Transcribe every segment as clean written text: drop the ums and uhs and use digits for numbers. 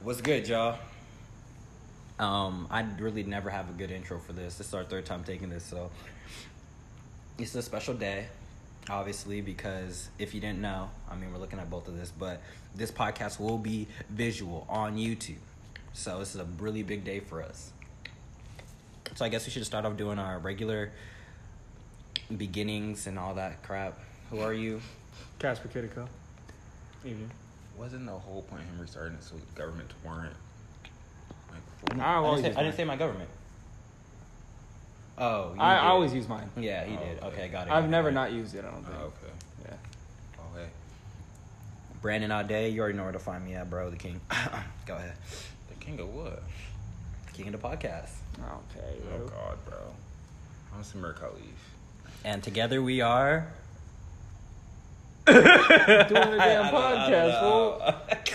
What's good, y'all? I really never have a good intro for this. This is our third time taking this, so it's a special day, obviously, because if you didn't know, I mean, we're looking at both of this, but this podcast will be visual on YouTube. So this is a really big day for us. So I guess we should start off doing our regular beginnings and all that crap. Who are you? Casper Kittico. Evening. Wasn't the whole point of him restarting so the government weren't I didn't say my government. Oh, you I did. always use mine. Yeah, he did. Okay, got it. I've never not used it, I don't think. Oh, okay. Yeah. Oh, hey. Brandon Auday, you already know where to find me at, bro. The king. Go ahead. The king of what? King of the podcast. Okay, Oh, bro. God, bro. I'm Samir Khalif. And together we are... Doing a damn podcast, fool.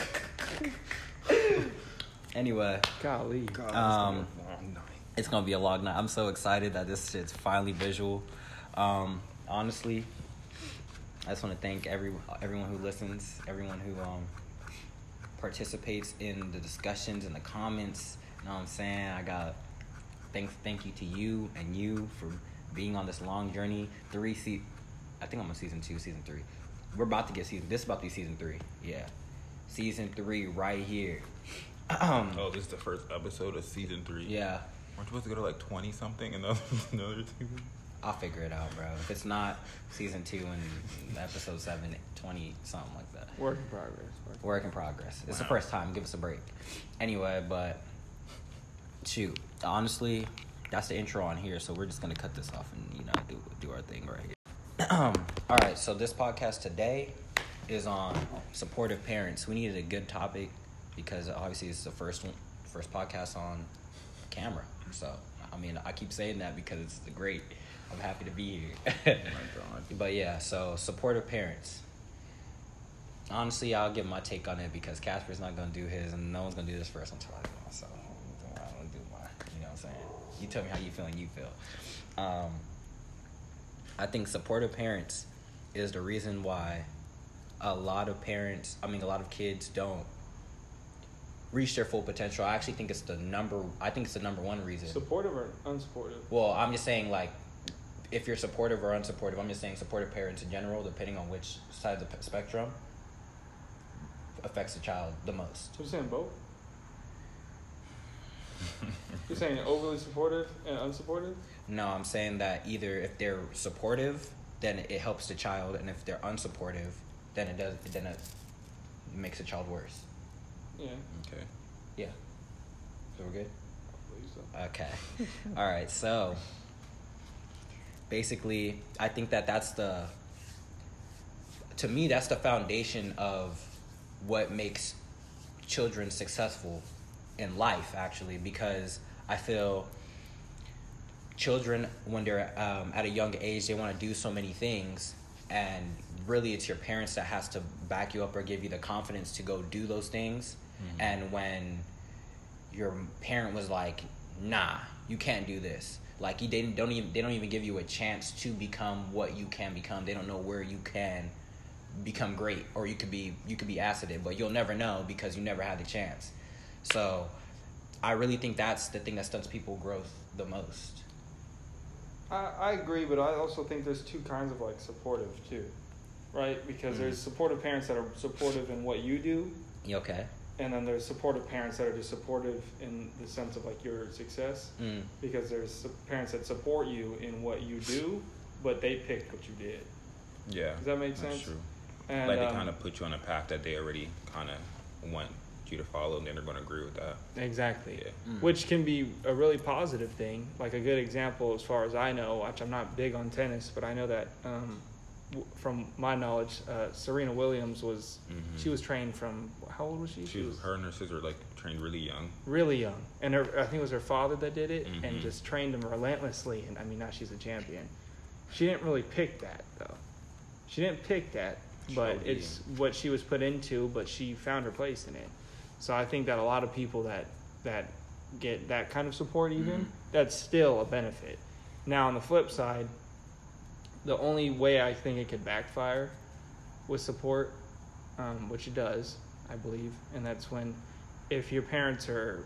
Anyway, Golly. God, Um, it's gonna be a long night. it's going to be a long night. I'm so excited that this shit's finally visual. Honestly, I just want to thank everyone who listens, everyone who participates in the discussions and the comments. You know what I'm saying? I got thank you to you and you for being on this long journey. I think I'm on season 2, season 3. We're about to get this is about to be season 3. Yeah. Season 3 right here. Oh, this is the first episode of season 3? Yeah. Aren't you supposed to go to like 20-something another season? I'll figure it out, bro. If it's not season 2 and episode 7, 20, something like that. Work in progress. Work in progress. It's the first time. Give us a break. Anyway, but shoot. Honestly, that's the intro on here, so we're just gonna cut this off and do our thing right here. All right, so this podcast today is on supportive parents. We needed a good topic because obviously it's the first podcast on camera. So I mean, I keep saying that because it's great. I'm happy to be here. Oh my God. But yeah, so supportive parents. Honestly, I'll give my take on it because Casper's not gonna do his, and no one's gonna do this first until I do it. So I'm gonna do mine. You know what I'm saying? You tell me how you feel and you feel. I think supportive parents is the reason why a lot of kids don't reach their full potential. I actually think it's the number one reason. Supportive or unsupportive? Well, I'm just saying, like, if you're supportive or unsupportive, I'm just saying supportive parents in general, depending on which side of the spectrum, affects the child the most. So you're saying both? You're saying overly supportive and unsupportive? No, I'm saying that either if they're supportive, then it helps the child, and if they're unsupportive, then it makes the child worse. Yeah. Okay. Yeah. So we're good? I believe so. Okay. All right. So basically, I think that's the foundation of what makes children successful in life, actually, because I feel children, when they're at a young age, they want to do so many things, and really it's your parents that has to back you up or give you the confidence to go do those things. Mm-hmm. And when your parent was like, nah, you can't do this, like they don't even give you a chance to become what you can become. They don't know where you can become great, or you could be asked at it, but you'll never know because you never had the chance. So I really think that's the thing that stunts people growth the most. I agree, but I also think there's two kinds of, like, supportive, too. Right? Because there's supportive parents that are supportive in what you do. Okay. And then there's supportive parents that are just supportive in the sense of, like, your success. Because there's parents that support you in what you do, but they picked what you did. Yeah. Does that make sense? That's true. And, like, they kind of put you on a path that they already kind of want you to follow, and then they're going to agree with that. Exactly. Yeah. Which can be a really positive thing. Like, a good example, as far as I know, which I'm not big on tennis, but I know that from my knowledge, Serena Williams was, she was trained from, how old was she? Her and her sister were, like, trained really young. Really young. And I think it was her father that did it, and just trained them relentlessly. And I mean, now she's a champion. She didn't really pick that, though. She didn't pick that, but it's what she was put into, but she found her place in it. So I think that a lot of people that get that kind of support, even, that's still a benefit. Now, on the flip side, the only way I think it could backfire with support, which it does, I believe, and that's when if your parents are,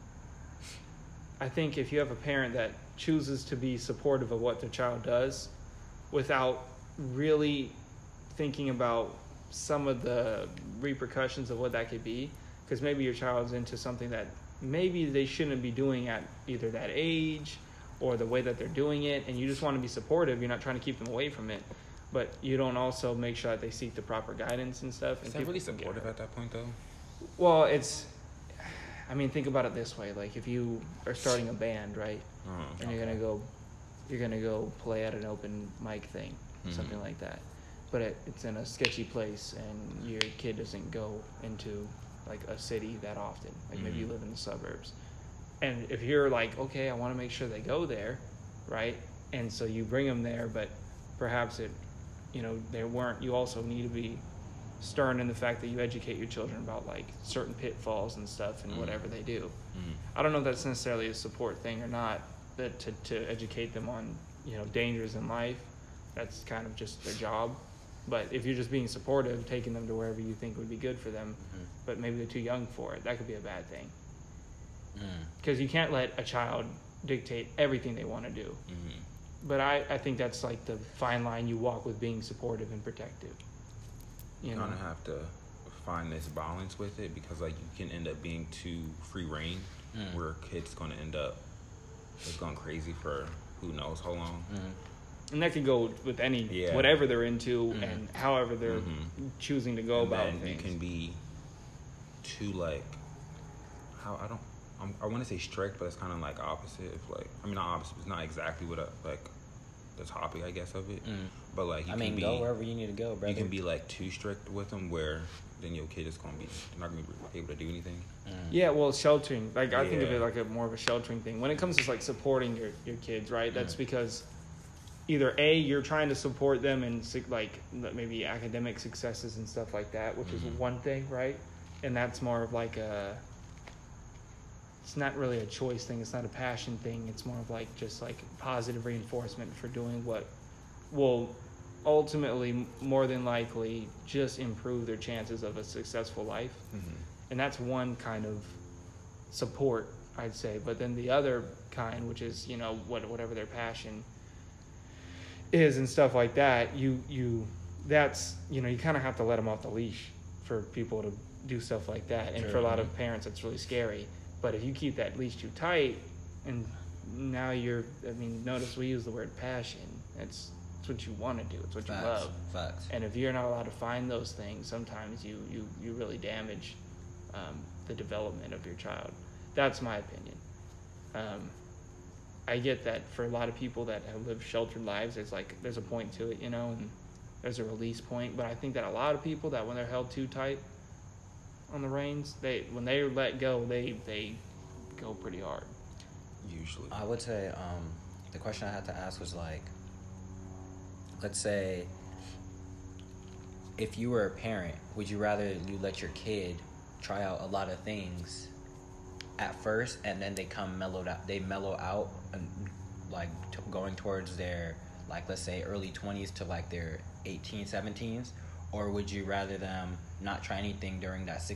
I think if you have a parent that chooses to be supportive of what their child does without really thinking about some of the repercussions of what that could be, because maybe your child's into something that maybe they shouldn't be doing at either that age or the way that they're doing it, and you just want to be supportive. You're not trying to keep them away from it, but you don't also make sure that they seek the proper guidance and stuff. Is that really supportive at that point, though? Well, I mean, think about it this way. Like, if you are starting a band, right? And you're gonna go play at an open mic thing, something like that. But it's in a sketchy place, and your kid doesn't go into like a city that often. Like maybe you live in the suburbs, and if you're like, okay, I want to make sure they go there, right? And so you bring them there, but perhaps they weren't. You also need to be stern in the fact that you educate your children about like certain pitfalls and stuff and whatever they do. I don't know if that's necessarily a support thing or not, but to educate them on dangers in life, that's kind of just their job. But if you're just being supportive, taking them to wherever you think would be good for them, but maybe they're too young for it, that could be a bad thing. Because you can't let a child dictate everything they want to do. But I think that's like the fine line you walk with being supportive and protective. You kind of have to find this balance with it, because like you can end up being too free reign, where a kid's going to end up just going crazy for who knows how long. And that could go with whatever they're into and however they're choosing to go about things. You can be too like, I want to say strict, but it's kind of like opposite. Not opposite. It's not exactly what the topic, I guess, of it. But like, go wherever you need to go, brother. You can be like too strict with them, where then your kid is not gonna be able to do anything. Yeah, well, sheltering. Like I think of it like more of a sheltering thing. When it comes to like supporting your kids, right? That's because either A, you're trying to support them in like maybe academic successes and stuff like that, which is one thing, right? And that's more of like it's not really a choice thing. It's not a passion thing. It's more of like just like positive reinforcement for doing what will ultimately, more than likely, just improve their chances of a successful life. And that's one kind of support, I'd say. But then the other kind, which is whatever their passion is and stuff like that, you kind of have to let them off the leash for people to do stuff like that. And for a lot of parents, it's really scary. But if you keep that leash too tight, and now notice we use the word passion. It's what you want to do. It's what you love. Facts. And if you're not allowed to find those things, sometimes you really damage the development of your child. That's my opinion. I get that for a lot of people that have lived sheltered lives, there's a point to it, and there's a release point. But I think that a lot of people that when they're held too tight on the reins, when they let go, they go pretty hard. Usually. I would say the question I had to ask was like, let's say if you were a parent, would you rather you let your kid try out a lot of things at first and then they mellow out and like going towards their, like, let's say early 20s to like their 18, 17s? Or would you rather them not try anything during that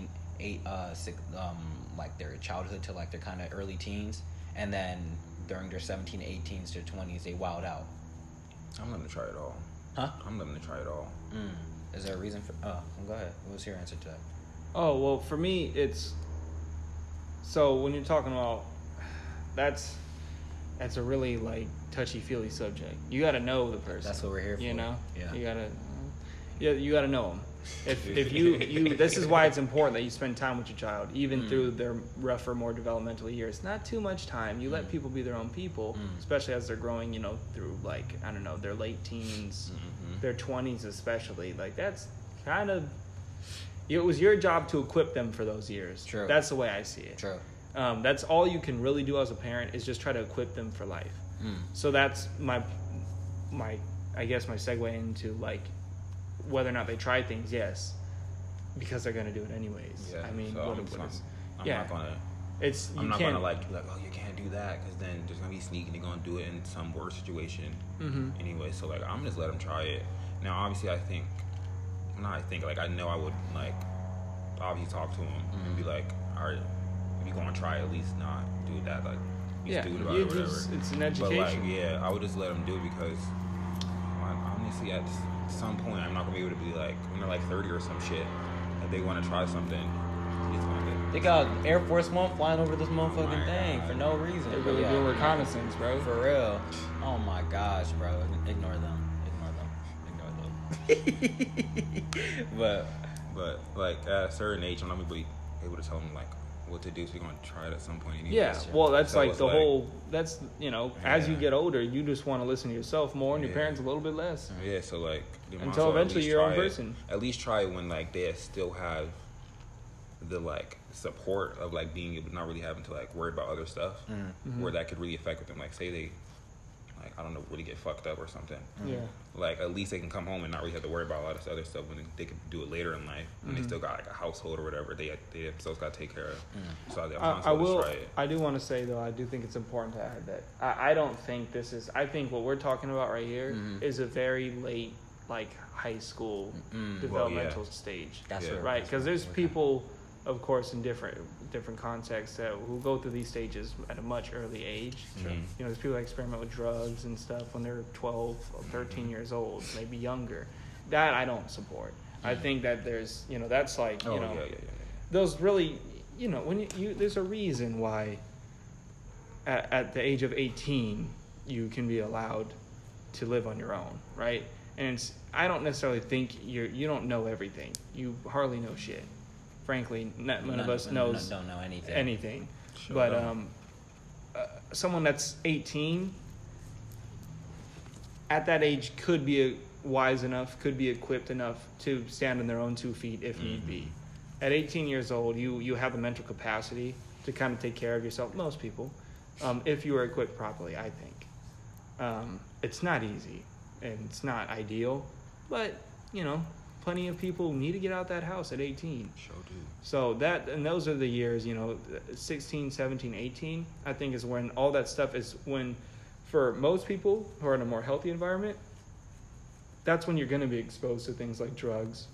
like their childhood to like their kind of early teens, and then during their 17, 18s to 20s they wild out? I'm letting them try it all. Huh? I'm letting them try it all. Is there a reason for? Go ahead. What's your answer to that? Oh, well, for me, it's so when you're talking about that's a really like touchy-feely subject. You got to know the person. That's what we're here for. Yeah. You You got to know them. If you this is why it's important that you spend time with your child, even through their rougher, more developmental years. Not too much time. You let people be their own people, especially as they're growing. Through like their late teens, their 20s especially. Like that's kind of. It was your job to equip them for those years. True. That's the way I see it. True. That's all you can really do as a parent is just try to equip them for life. So that's my I guess my segue into like whether or not they try things. Yes, because they're gonna do it anyways. Yeah. I'm not gonna. I'm not gonna like oh, you can't do that, because then there's gonna be sneaking. They're gonna do it in some worse situation anyway. So like I'm just let them try it. Now obviously I know I would like obviously talk to them and be like, all right, if you're gonna try, at least not do that. Like, be stupid about it or whatever. It's an education. But like, yeah, I would just let them do it because honestly, at some point, I'm not gonna be able to be like when they're like 30 or some shit, if they want to try something. They got Air Force One flying over this motherfucking thing for no reason. They really doing reconnaissance, bro. For real. Oh my gosh, bro. Ignore them. But like at a certain age, I'm not gonna be able to tell them like what to do. So you're gonna try it at some point. Anyway. Yeah. Well, that's so like the whole. That's as you get older, you just want to listen to yourself more and your parents a little bit less. Yeah. So like until eventually you're your own person. At least try it when like they still have the like support of like being able, not really having to like worry about other stuff where that could really affect with them. Like say they like I don't know, really get fucked up or something. Yeah. Like at least they can come home and not really have to worry about a lot of this other stuff when they can do it later in life when they still got like a household or whatever they themselves got to take care of. So I will. Try it. I do want to say though, I do think it's important to add that I don't think this is. I think what we're talking about right here is a very late like high school developmental stage. That's right. Because there's people, of course, in different contexts who go through these stages at a much early age. Sure. There's people that experiment with drugs and stuff when they're 12 or 13 years old, maybe younger. That I don't support. I think that there's, that's like, those really, when you there's a reason why at the age of 18 you can be allowed to live on your own, right? And I don't necessarily think you don't know everything. You hardly know shit. Frankly, none of us don't know anything. Sure. But someone that's 18 at that age could be wise enough, could be equipped enough to stand on their own 2 feet if need be. At 18 years old, you have the mental capacity to kind of take care of yourself. Most people, if you are equipped properly, I think. It's not easy and it's not ideal, but plenty of people need to get out that house at 18. Sure do. So those are the years, 16, 17, 18, I think is when all that stuff is when, for most people who are in a more healthy environment, that's when you're going to be exposed to things like drugs,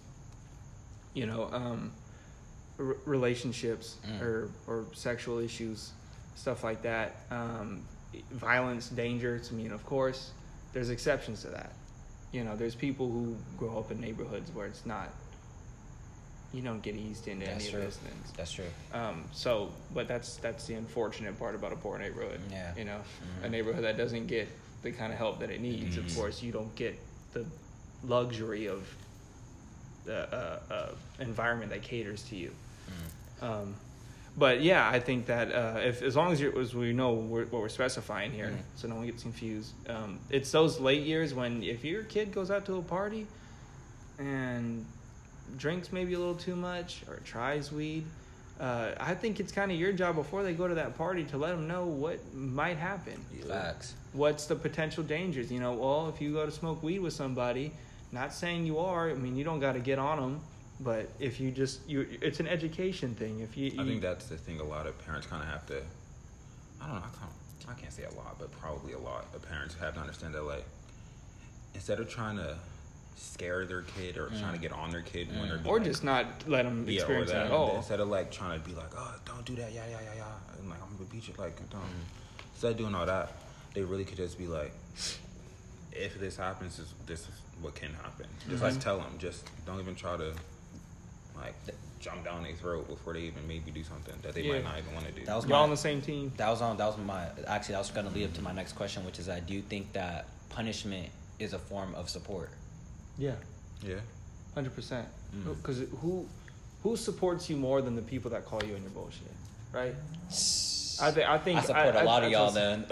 relationships or sexual issues, stuff like that, violence, danger. I mean, of course, there's exceptions to that. There's people who grow up in neighborhoods where it's not, you don't get eased into any of those things. That's true. But that's the unfortunate part about a poor neighborhood. Yeah. A neighborhood that doesn't get the kind of help that it needs. Of course, you don't get the luxury of the environment that caters to you. But yeah, I think that as long as we know what we're specifying here, so no one gets confused. It's those late years when if your kid goes out to a party and drinks maybe a little too much or tries weed, I think it's kind of your job before they go to that party to let them know what might happen. Facts. What's the potential dangers? If you go to smoke weed with somebody, not saying you are. I mean, you don't got to get on them. But if you it's an education thing. I think that's the thing. A lot of parents kind of have to. I don't know. I can't say a lot, but probably a lot of parents have to understand that, like, instead of trying to scare their kid or trying to get on their kid when they're or just not let them experience that at all. Instead of like trying to be like, oh, don't do that, yeah, and like I'm gonna beat you, like, don't. Instead of doing all that, they really could just be like, if this happens, this is what can happen. Just like tell them. Just don't even try to. Like jump down their throat before they even maybe do something that they might not even want to do. Y'all on the same team. That was going to lead up to my next question, which is I do think that punishment is a form of support. Yeah. 100%. Because who supports you more than the people that call you on your bullshit, right? I think I support a lot of y'all. Then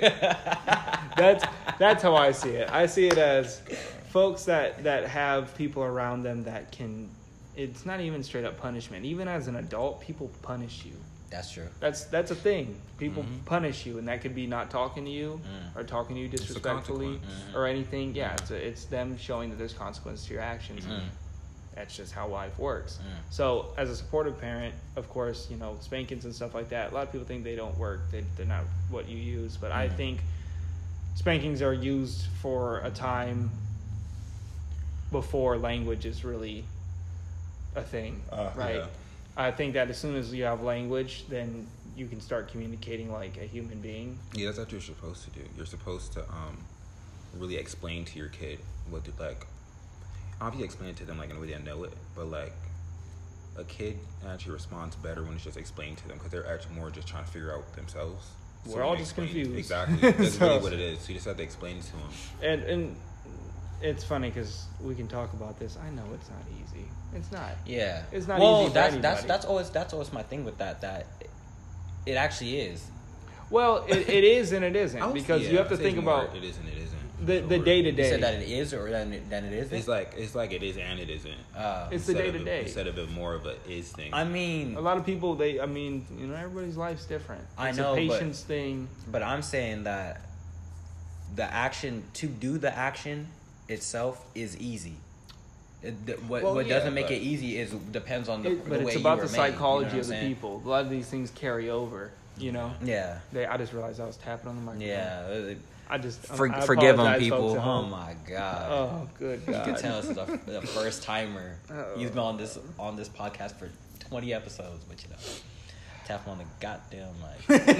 that's how I see it. I see it as folks that have people around them that can. It's not even straight up punishment. Even as an adult, people punish you. That's true. That's a thing. People punish you, and that could be not talking to you or talking to you disrespectfully or anything. Yeah, it's them showing that there's consequences to your actions. That's just how life works. So, as a supportive parent, of course, spankings and stuff like that. A lot of people think they don't work. They're not what you use, but I think spankings are used for a time before language is really a thing, right? I think that as soon as you have language, then you can start communicating like a human being. Yeah, that's what you're supposed to do. You're supposed to really explain to your kid what to, like, obviously explain it to them like in a way they know it, but like a kid actually responds better when it's just explained to them because they're actually more just trying to figure out themselves. We're all just confused. Exactly. That's really what it is. So you just have to explain it to them. And it's funny because we can talk about this. I know it's not easy. It's not. Yeah. It's not easy for anybody. That's always my thing with that it actually is. Well, it is and it isn't because you have to think about it is and it isn't. The day to You day. said that it is or then it isn't. It's like it is and it isn't. It's the day to day instead of it more of a is thing. I mean, a lot of people everybody's life's different. It's a patience thing. But I'm saying that the action to do the action itself is easy. What doesn't make it easy is depends on the way you But it's about the psychology of the people. A lot of these things carry over. You know. Yeah. I just realized I was tapping on the microphone. Yeah. I forgive them, people. Oh my god. Oh, good God. You can tell this is the first timer. He's been on this podcast for 20 episodes, but tap on the goddamn mic.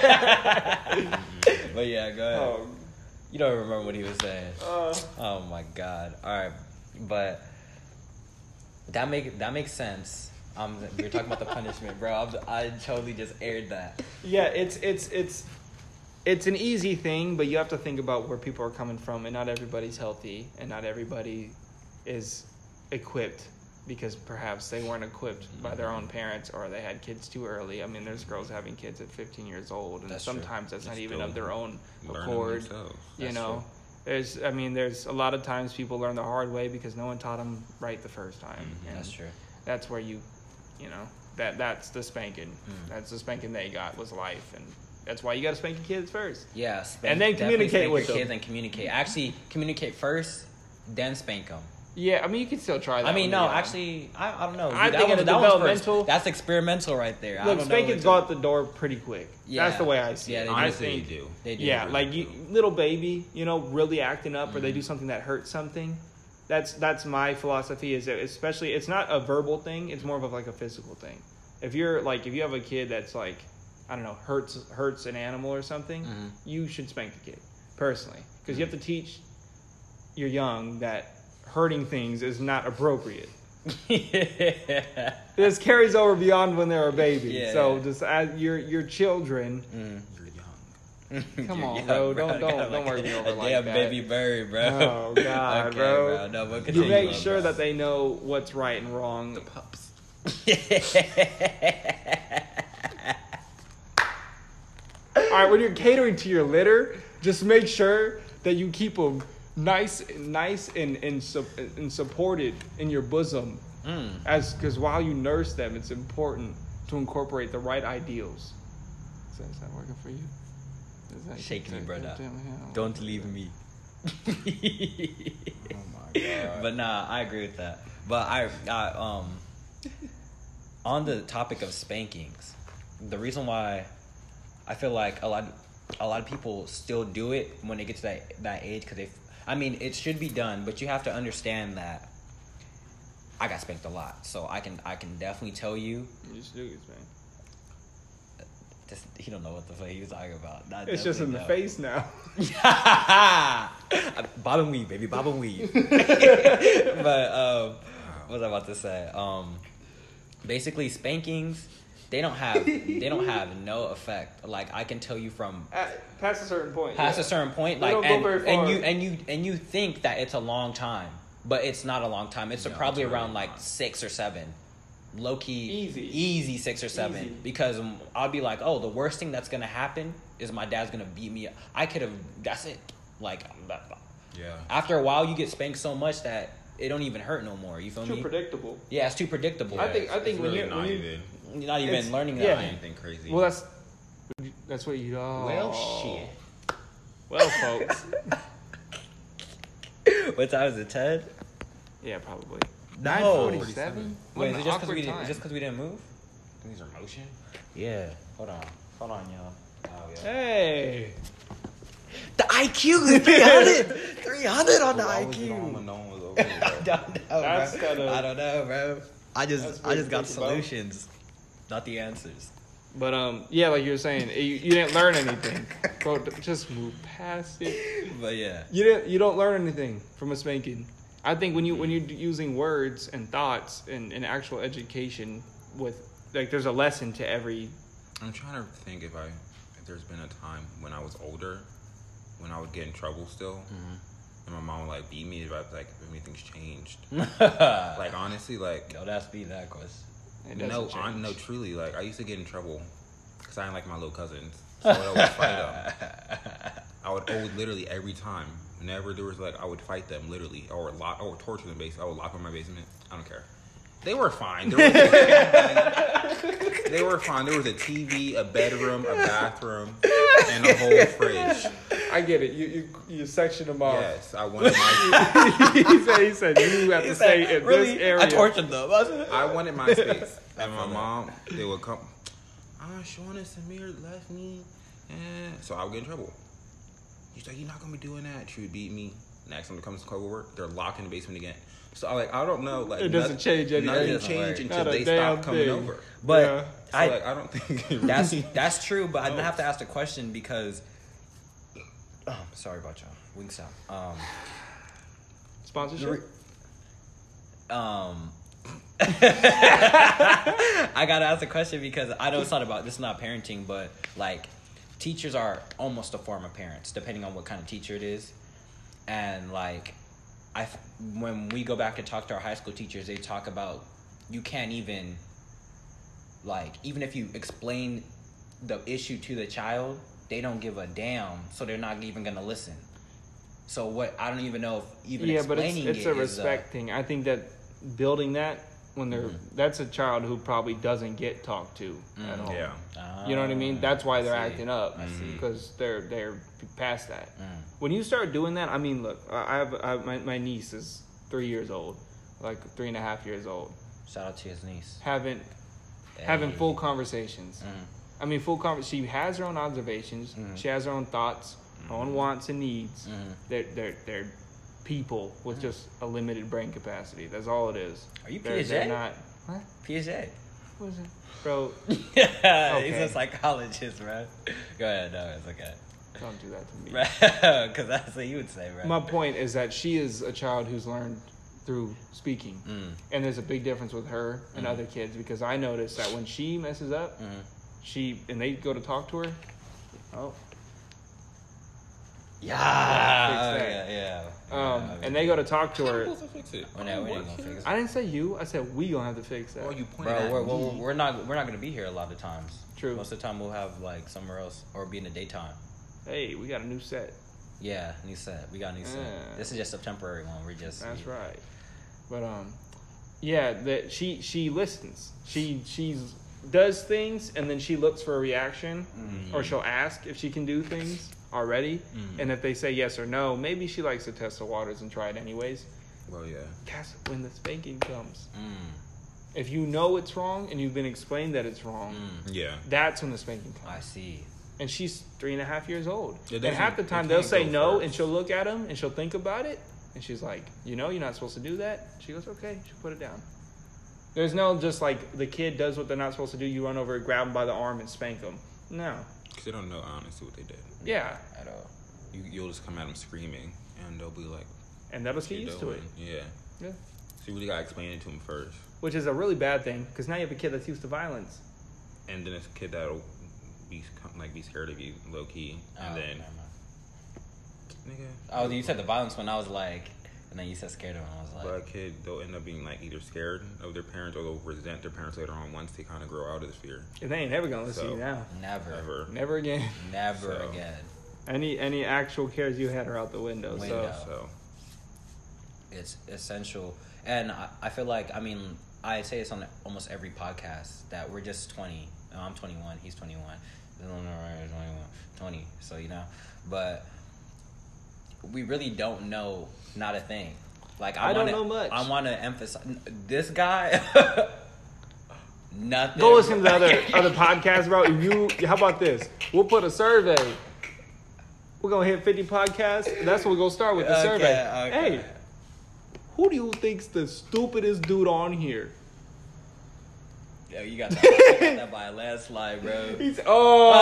But yeah, go ahead. Oh. You don't remember what he was saying. Oh my god. All right, but that makes sense. We were talking about the punishment, bro. I totally just aired that. Yeah, it's an easy thing, but you have to think about where people are coming from, and not everybody's healthy, and not everybody is equipped because perhaps they weren't equipped by their own parents or they had kids too early. I mean, there's girls having kids at 15 years old, and sometimes that's not even of their own accord. You know, there's a lot of times people learn the hard way because no one taught them right the first time. Mm-hmm. That's true. That's where that's the spanking. That's the spanking they got was life, and that's why you got to spank your kids first. Yeah, and then communicate with them. Kids and communicate. Actually, communicate first, then spank them. Yeah, I mean, you can still try that. I mean, no, actually, I don't know. I think it's developmental. That's experimental right there. Look, spanking's go out the door pretty quick. Yeah. That's the way I see it. I think they do. They do. Yeah, like little baby, really acting up, or they do something that hurts something. That's my philosophy. Is that especially it's not a verbal thing; it's more of like a physical thing. If you have a kid that's like, I don't know, hurts an animal or something, you should spank the kid personally, because you have to teach your young that hurting things is not appropriate. Yeah. This carries over beyond when they're a baby. Yeah, so just as your children. You're young. Come on, bro. Don't worry me over like that. Yeah, baby bird, bro. Oh God, okay, bro. No, but you make sure that they know what's right and wrong. The pups. All right, when you're catering to your litter, just make sure that you keep them nice and supported in your bosom. Because while you nurse them, it's important to incorporate the right ideals. Is that working for you? Shake me, brother. Don't leave me. Oh my God. But nah, I agree with that. But I on the topic of spankings, the reason why I feel like a lot of people still do it when they get to that age, because it should be done, but you have to understand that I got spanked a lot, so I can definitely tell you. You just do get spanked. He don't know what the fuck he was talking about. It's just in the face now. Bob and weave, baby, bob and weave. But what was I about to say? Basically, spankings, they don't have no effect. Like, I can tell you from past a certain point. A certain point, they don't go very far. and you think that it's a long time, but it's not a long time. It's probably it's around like 6 or 7. Low key, easy 6 or 7. Easy. Because I'll be like, oh, the worst thing that's gonna happen is my dad's gonna beat me up. That's it. Like, yeah. After a while, you get spanked so much that it don't even hurt no more. You feel me? Too predictable. Yeah, it's too predictable. I think when really you're not even learning that. Yeah. Anything crazy. Well, that's what you. Oh. Well, shit. Well, folks. What time is it? 10? Yeah, probably. No. 9:47. Wait, is it just because we didn't move? These are motion. Yeah. Hold on, y'all. Oh yeah. Hey. The IQ, 300 on the IQ. No one was over there. I don't know, bro. I just got solutions, not the answers. But yeah, like you were saying, you didn't learn anything, bro. Just move past it. But yeah, you don't learn anything from a spanking. I think when you're using words and thoughts and actual education with like, there's a lesson to every. I'm trying to think if there's been a time when I was older, when I would get in trouble still, and my mom would like beat me if anything's changed. Like honestly, like don't ask me that question. No, truly, like I used to get in trouble because I didn't like my little cousins, so I would always fight them. I would literally every time, whenever there was like, I would fight them literally, or torture them basically. I would lock them in my basement. I don't care. They were fine. They were fine. There was a TV, a bedroom, a bathroom, and a whole fridge. I get it. You section them off. Yes, I wanted my. he said you have to stay in really? this area. I tortured them. I wanted my space. And my mom, they would come. Sean and Samir left me, so I would get in trouble. She's like, "You're not gonna be doing that." She would beat me. Next time it comes to cover work, they're locked in the basement again. So I don't know. Like it doesn't change anything. Nothing changed until they stop coming over. But yeah. I don't think that's true. But I have to ask the question because. Sorry about y'all. Wingstop. Sponsorship. I gotta ask the question because I know it's not about this. Is not parenting, but like teachers are almost a form of parents, depending on what kind of teacher it is. And like, when we go back and talk to our high school teachers, they talk about you can't even even if you explain the issue to the child, they don't give a damn, so they're not even gonna listen. So what? I don't even know if even explaining but it's a respect thing. I think that building that when they're that's a child who probably doesn't get talked to at all. Yeah, you know what I mean. That's why they're acting up because they're past that. When you start doing that, I mean, look, I have my niece is 3 years old, like 3.5 years old. Shout out to his niece. Having full conversations. I mean, she has her own observations. She has her own thoughts, her own wants and needs. They're people with just a limited brain capacity. That's all it is. Are you Piaget? They're not. What? Piaget. What is it? Bro. Okay. He's a psychologist, bro. Go ahead. No, it's okay. Don't do that to me. Because that's what you would say, bro. My point is that she is a child who's learned through speaking. And there's a big difference with her and other kids because I noticed that when she messes up, and they go to talk to her, and they go to talk to her. I didn't say you. I said we gonna have to fix that. We're not gonna be here a lot of times. True. Most of the time we'll have like somewhere else or be in the daytime. Hey, we got a new set. Yeah, new set. We got a new set. This is just a temporary one. That's right. But yeah, that she listens. She does things and then she looks for a reaction, or she'll ask if she can do things already, and if they say yes or no, maybe she likes to test the waters and try it anyways. Well, yeah. That's when the spanking comes. If you know it's wrong and you've been explained that it's wrong, that's when the spanking comes. I see. And she's 3.5 years old. And half the time they'll say no, and she'll look at him and she'll think about it, and she's like, you're not supposed to do that. She goes, okay, she'll put it down. There's no just like the kid does what they're not supposed to do. You run over, grab them by the arm, and spank them. No. Because they don't know honestly what they did. Yeah. At all. You'll just come at them screaming, and they'll be like... And they'll just get used to it. Yeah. So you really got to explain it to them first. Which is a really bad thing, because now you have a kid that's used to violence. And then it's a kid that'll be scared of you, low-key. And then... Nigga. Oh, you said the violence when I was like... And then you said scared of them. I was like... But a kid, they'll end up being like either scared of their parents or they'll resent their parents later on once they kind of grow out of this fear. And they ain't never going to listen to you now. Never. Never again. Never again. Any actual cares you had are out the window. So it's essential. And I feel like, I mean, I say this on almost every podcast that we're just 20. I'm 21. He's 21. 20. So, but we really don't know not a thing. Like I don't know much. I want to emphasize this guy. Nothing. Go listen to the other podcasts, bro. How about this? We'll put a survey. We're gonna hit 50 podcasts. That's what we're gonna start with the survey. Okay. Hey, who do you think's the stupidest dude on here? Yo, you got that by a landslide, bro. We're gonna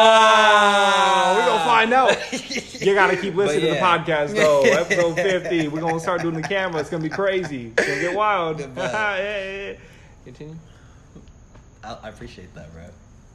find out. You gotta keep listening to the podcast though. Episode 50, we're gonna start doing the camera. It's gonna be crazy. It's gonna get wild. Yeah. Continue. I appreciate that, bro.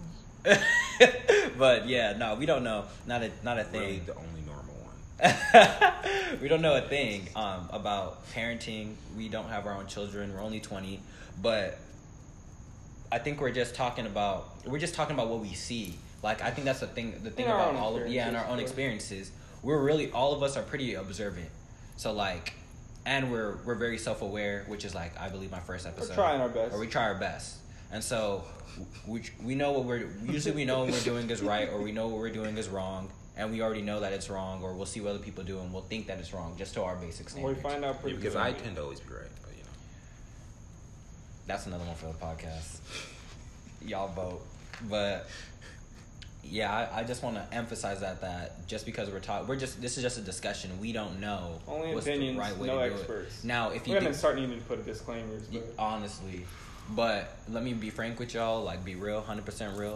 But yeah, no, we don't know. Not a thing. Really the only normal one. We don't know a thing about parenting. We don't have our own children. We're only 20, but I think we're just talking about what we see. Like, I think that's the thing about all of in our own experiences. We're really, all of us are pretty observant. So like, and we're very self-aware, which is like, I believe my first episode. We're trying our best. Or we try our best. And so we know what usually we know what we're doing is right, or we know what we're doing is wrong. And we already know that it's wrong, or we'll see what other people do and we'll think that it's wrong just to our basic standards. We find out pretty because I tend to always be right, but you know. That's another one for the podcast. Y'all vote. But yeah, I just want to emphasize that just because this is just a discussion. We don't know only what's opinions, the right way no to do experts. It. Now, if you we're gonna start needing to put disclaimers, but. Honestly, but let me be frank with y'all, like be real, 100% real.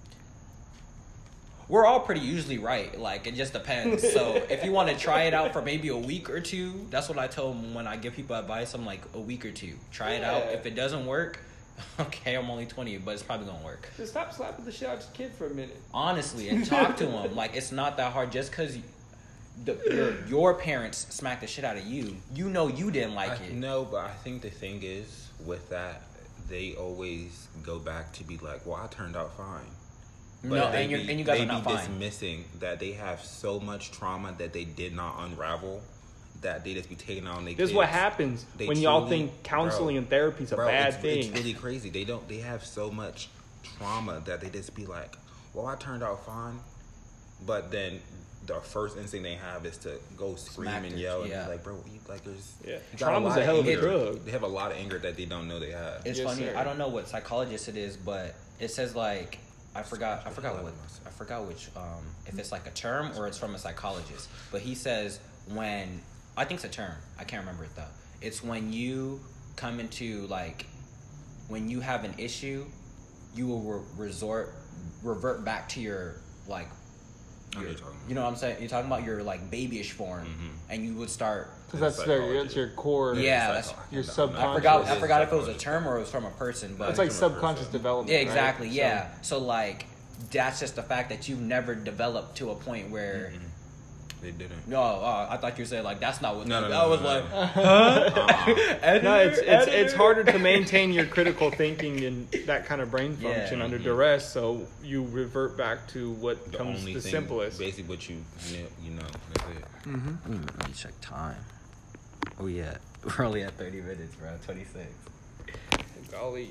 We're all pretty usually right. Like, it just depends. So if you want to try it out for maybe a week or two, that's what I tell them when I give people advice. I'm like, a week or two. Try it out. If it doesn't work, okay, I'm only 20, but it's probably going to work. Just stop slapping the shit out of your kid for a minute. Honestly, and talk to them. Like, it's not that hard. Just because your parents smacked the shit out of you, you know you didn't like it. No, but I think the thing is, with that, they always go back to be like, well, I turned out fine. But no, and you guys are not fine. Dismissing that they have so much trauma that they did not unravel, that they just be taking on their kids. This is what happens when y'all think counseling and therapy is a bad thing. It's really crazy. They have so much trauma that they just be like, well, I turned out fine. But then the first instinct they have is to go scream and yell and be like, bro, trauma's a hell of a drug. They have a lot of anger that they don't know they have. It's funny. Sir. I don't know what psychologist it is, but it says like, I forgot which if it's like a term or it's from a psychologist, but he says I think it's a term, I can't remember it though. It's when you come into like, when you have an issue, you will revert back to your like, you know what I'm saying? You're talking about your like babyish form, and you would start. Because that's your core. Yeah, that's your subconscious. I forgot if it was a term or it was from a person, but it's like subconscious development. Yeah, exactly. Right? Yeah. So like, that's just the fact that you've never developed to a point where. They didn't. No, I thought you were saying like that's not what. No. I was like, no, it's harder to maintain your critical thinking and that kind of brain function under duress. So you revert back to what comes the simplest. Basically, what you know. That's it. Let me check time. Oh yeah, we're only at 30 minutes, bro. 26. Golly.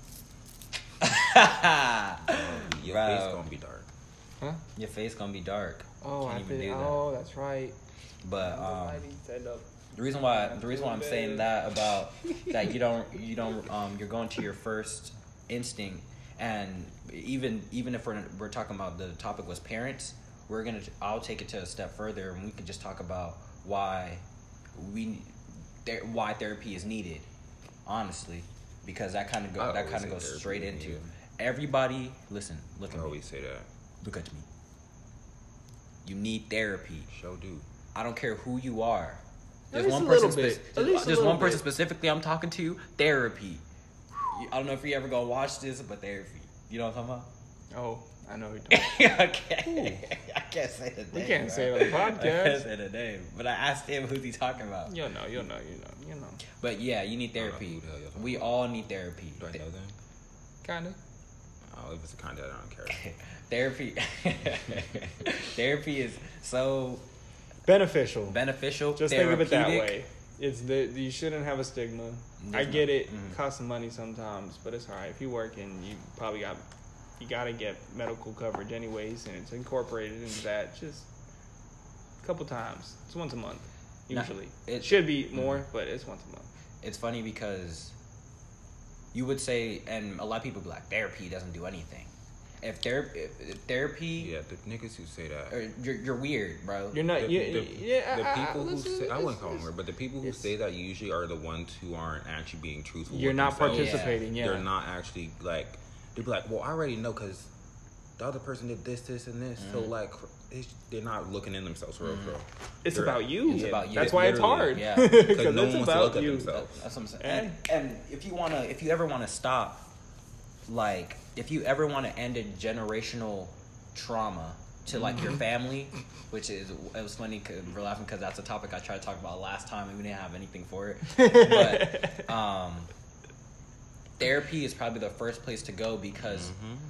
Your face gonna be dark. Huh? Your face gonna be dark. Oh, that's right. But the reason why I'm saying that about that you're going to your first instinct, and even if we're talking about the topic was parents, I'll take it to a step further, and we can just talk about why therapy is needed, honestly, because that kind of goes straight into everybody. Listen, look at me. I always say that. Look at me. You need therapy. Sure do. I don't care who you are. There's one person. There's one person specifically I'm talking to. Therapy. I don't know if you ever gonna watch this, but therapy. You know what I'm talking about? Oh, I know you're talking about. I can't say the name. We can't say it on the podcast. I can't say the name. But I asked him who's he talking about. You'll know. But yeah, you need therapy. We all need therapy. Do I know them? Kinda. Oh, if it's a kind of, I don't care. Therapy is so beneficial. Just think of it that way. You shouldn't have a stigma. I get it. Costs some money sometimes, but it's alright. If you're working, you probably gotta get medical coverage anyways, and it's incorporated into that just a couple times. It's once a month usually. It should be more, but it's once a month. It's funny because you would say, and a lot of people be like, therapy doesn't do anything. If therapy, yeah, the niggas who say that, you're weird, bro. You're not. The people who say, I wouldn't call them weird, but the people who say that usually are the ones who aren't actually being truthful. You're not participating. Yeah, they're not actually like they'd be like, well, I already know because the other person did this, and this. So like, they're not looking in themselves for real. It's about you. It's about you. That's why it's hard. Yeah, because no it's one wants to about look at you. themselves. That's what I'm saying. And if you ever want to stop, like, if you ever want to end a generational trauma to like your family, which is, it was funny because we're laughing because that's a topic I tried to talk about last time and we didn't have anything for it. But therapy is probably the first place to go because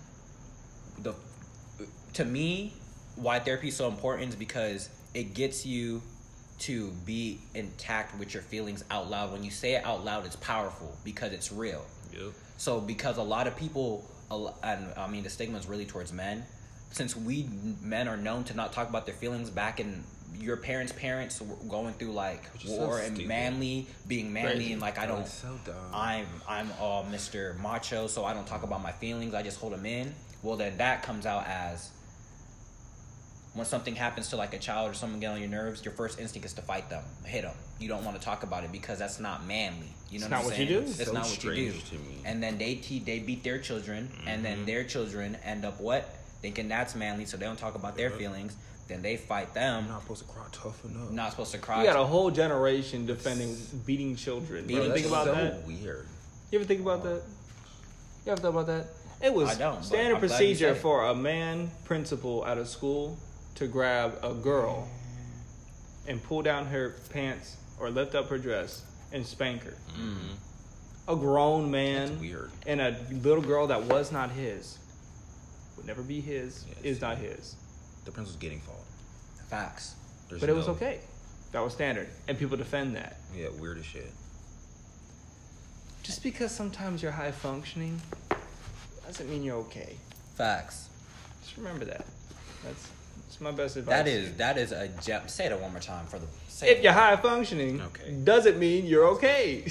to me, why therapy is so important is because it gets you to be intact with your feelings out loud. When you say it out loud, it's powerful because it's real. Yep. So because a lot of people, and I mean the stigma is really towards men, since we men are known to not talk about their feelings. Back in your parents' were going through like war and being manly, and like I'm all Mr. Macho, so I don't talk about my feelings. I just hold them in. Well, then that comes out as when something happens to like a child or someone get on your nerves, your first instinct is to fight them, hit them. You don't want to talk about it because that's not manly. You know what I'm saying? It's not what you do. And then they beat their children, and then their children end up what? Thinking that's manly, so they don't talk about their feelings. Then they fight them. You're not supposed to cry tough enough. Not supposed to cry. You got a whole generation defending beating children. You ever think about that? Weird. You ever think about that? You ever thought about that? It was standard I'm procedure for a man principal at a school to grab a girl and pull down her pants or lift up her dress and spank her. A grown man. That's weird. And a little girl that was not his, would never be his, is not his. The principal's getting fault. Facts. But it was okay. That was standard. And people defend that. Yeah, weird as shit. Just because sometimes you're high functioning doesn't mean you're okay. Facts. Just remember that. That's my best advice. That is a gem. Say it one more time for the. If you're high functioning, doesn't mean you're okay.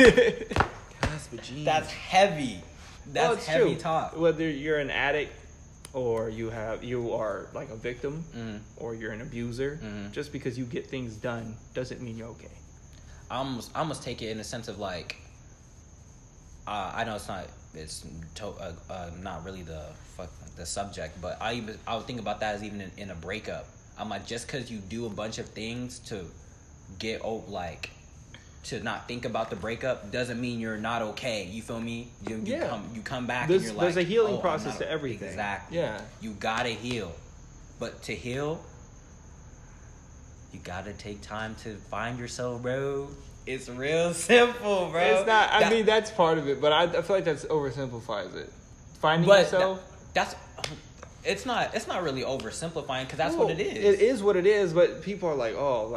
That's heavy. That's heavy true. talk. Whether you're an addict or you are like a victim or you're an abuser, just because you get things done doesn't mean you're okay. I almost take it in the sense of like, I know it's not really the subject, but I would think about that as even in a breakup. I'm like, just because you do a bunch of things to get to not think about the breakup doesn't mean you're not okay. You feel me? You come back and you're like, there's a healing process to everything. Exactly. Yeah. You gotta heal, but to heal, you gotta take time to find yourself, bro. It's real simple, bro. It's not. I mean, that's part of it, but I feel like that oversimplifies it. Finding yourself. It's not really oversimplifying because that's what it is. It is what it is, but people are like,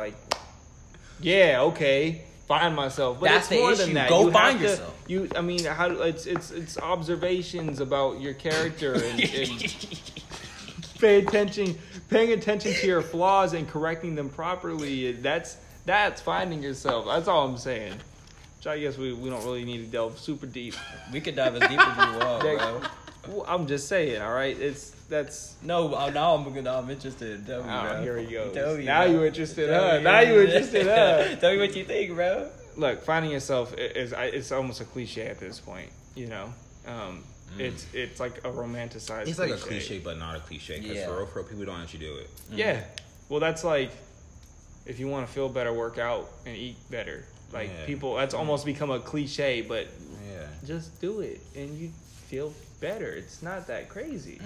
yeah, okay, find myself. But that's it's more the issue. than that. Go find yourself. It's observations about your character and paying attention to your flaws and correcting them properly. That's finding yourself. That's all I'm saying. Which I guess we don't really need to delve super deep. We could dive as deep as we want, bro. Well, I'm just saying, all right? Now I'm interested. Tell me, bro. Here we go. Tell me, now bro. you interested, huh? Now you interested, huh? Tell me what you think, bro. Look, finding yourself it's almost a cliche at this point, you know? It's like a romanticized It's like a cliche, but not a cliche. Because for real, people don't actually do it. Yeah. Well, that's like, if you want to feel better, work out and eat better. Like, people, that's almost become a cliche, but just do it and you feel better. It's not that crazy.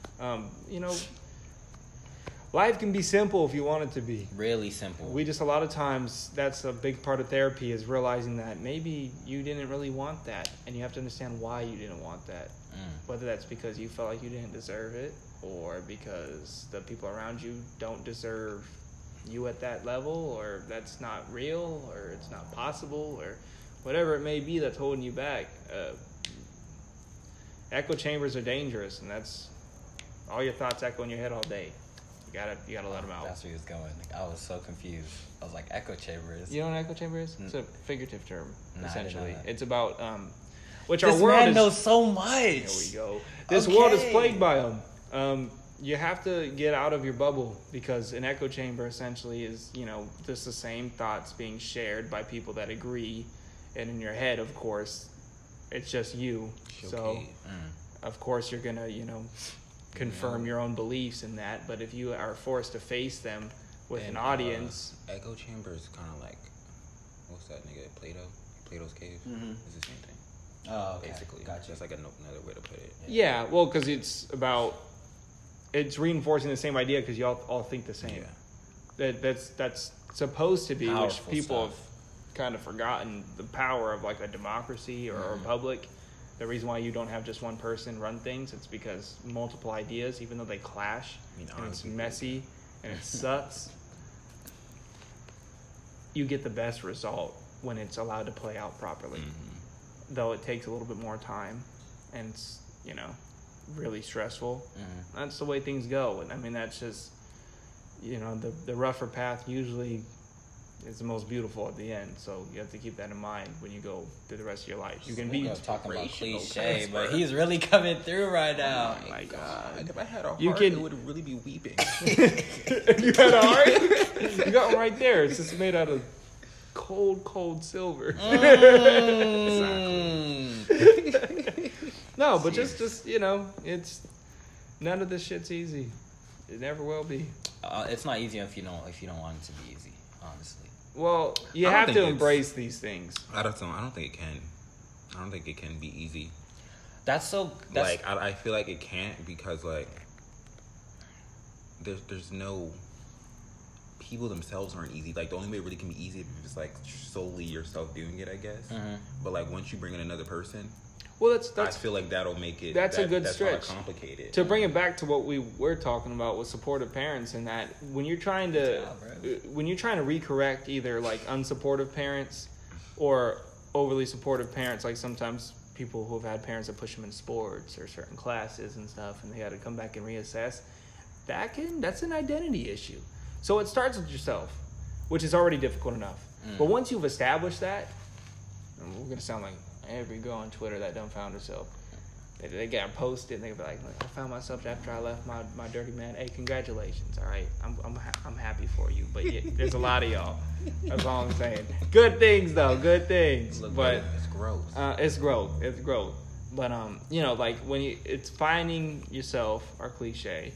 Life can be simple if you want it to be. Really simple. We just, a lot of times, that's a big part of therapy, is realizing that maybe you didn't really want that, and you have to understand why you didn't want that. Whether that's because you felt like you didn't deserve it, or because the people around you don't deserve you at that level, or that's not real, or it's not possible, or whatever it may be that's holding you back. Echo chambers are dangerous, and that's all your thoughts echo in your head all day. You gotta let them out. That's where he was going. I was so confused. I was like, echo chambers. You know what an echo chamber is? It's a figurative term, essentially. I It's about which this our world man is. knows so much. There we go. This world is plagued by them. You have to get out of your bubble, because an echo chamber essentially is, just the same thoughts being shared by people that agree, and in your head, of course, it's just you. So of course you're gonna, confirm your own beliefs in that. But if you are forced to face them with an audience, echo chamber is kind of like, what's that nigga? Plato's cave. Mm-hmm. It's the same thing. Oh, okay. Basically, Gotcha. That's like another way to put it. yeah, well, because it's reinforcing the same idea because you all think the same. Yeah. That's supposed to be, Powerful which people stuff. have kind of forgotten the power of like a democracy or a republic. The reason why you don't have just one person run things, it's because multiple ideas, even though they clash, and it's honestly, messy and it sucks, you get the best result when it's allowed to play out properly. Though it takes a little bit more time and it's, really stressful. That's the way things go. And I mean, that's just, the rougher path usually is the most beautiful at the end. So you have to keep that in mind when you go through the rest of your life. You can be talking about inspirational cliche, transfer. but he's really coming through right now. Oh my God. If I had a heart, You can- it would really be weeping. You had a heart? You got one right there. It's just made out of cold silver. No, but just it's none of this shit's easy. It never will be. It's not easy if you don't want it to be easy, honestly. Well, you I don't have think to it's- embrace these things. I don't think it can. I don't think it can be easy. That's I feel like it can't because like there's no, people themselves aren't easy. Like the only way it really can be easy if it's like solely yourself doing it, I guess. But like once you bring in another person, Well, I feel like that'll make it. That's a good that's stretch. Not complicated. To bring it back to what we were talking about with supportive parents, and that when you're trying to recorrect either like unsupportive parents or overly supportive parents, like sometimes people who have had parents that push them in sports or certain classes and stuff, and they got to come back and reassess. That's an identity issue. So it starts with yourself, which is already difficult enough. But once you've established that, and we're gonna sound like every girl on Twitter that done found herself. They got posted and they be like, I found myself after I left my dirty man. Hey, congratulations. All right, I'm happy for you. But yeah, there's a lot of y'all. That's all I'm saying. Good things though, good things. But it's growth. it's growth. It's growth. But like when it's finding yourself, our cliche.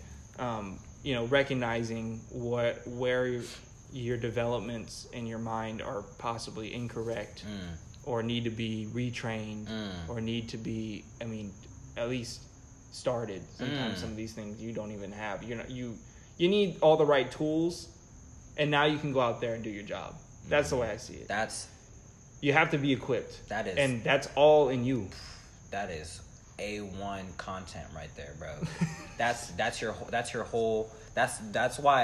Recognizing where your developments in your mind are possibly incorrect. Or need to be retrained, or need to be, at least started. Sometimes some of these things you don't even have. You need all the right tools, and now you can go out there and do your job. That's the way I see it. You have to be equipped. That is, and that's all in you. That is A1 content right there, bro. that's your whole. That's why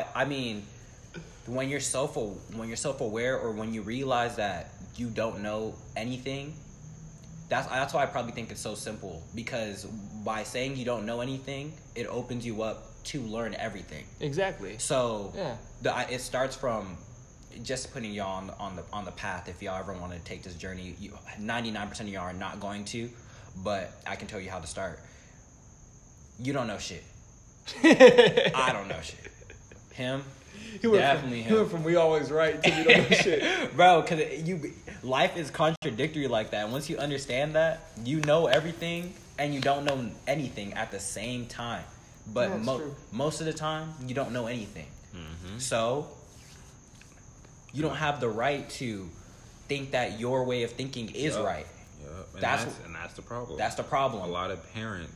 when you're self-aware, or when you realize that you don't know anything, that's why I probably think it's so simple, because by saying you don't know anything, it opens you up to learn everything. Exactly. So yeah, it starts from just putting y'all on the path. If y'all ever want to take this journey, 99% of y'all are not going to, but I can tell you how to start. You don't know shit. I don't know shit. Him. Definitely him. He went from we always right to we don't know shit. Bro, because life is contradictory like that. Once you understand that, you know everything and you don't know anything at the same time. But most of the time, you don't know anything. So, you don't have the right to think that your way of thinking is right. Yep. And that's the problem. That's the problem. A lot of parents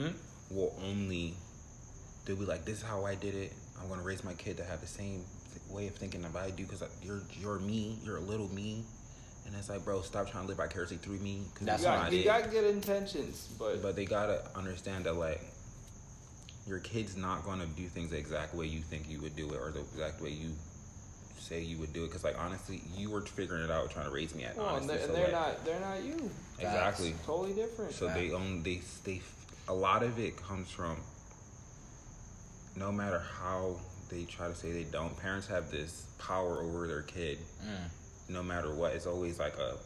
they'll be like, this is how I did it. I'm going to raise my kid to have the same way of thinking that I do, because you're me. You're a little me. And it's like, bro, stop trying to live vicariously through me. That's not you it. got good intentions, but they got to understand that, like, your kid's not going to do things the exact way you think you would do it, or the exact way you say you would do it. Because, like, honestly, you were figuring it out trying to raise me at honestly. And they're not you. Exactly. That's totally different. So they a lot of it comes from, no matter how they try to say they don't, parents have this power over their kid. No matter what, it's always like a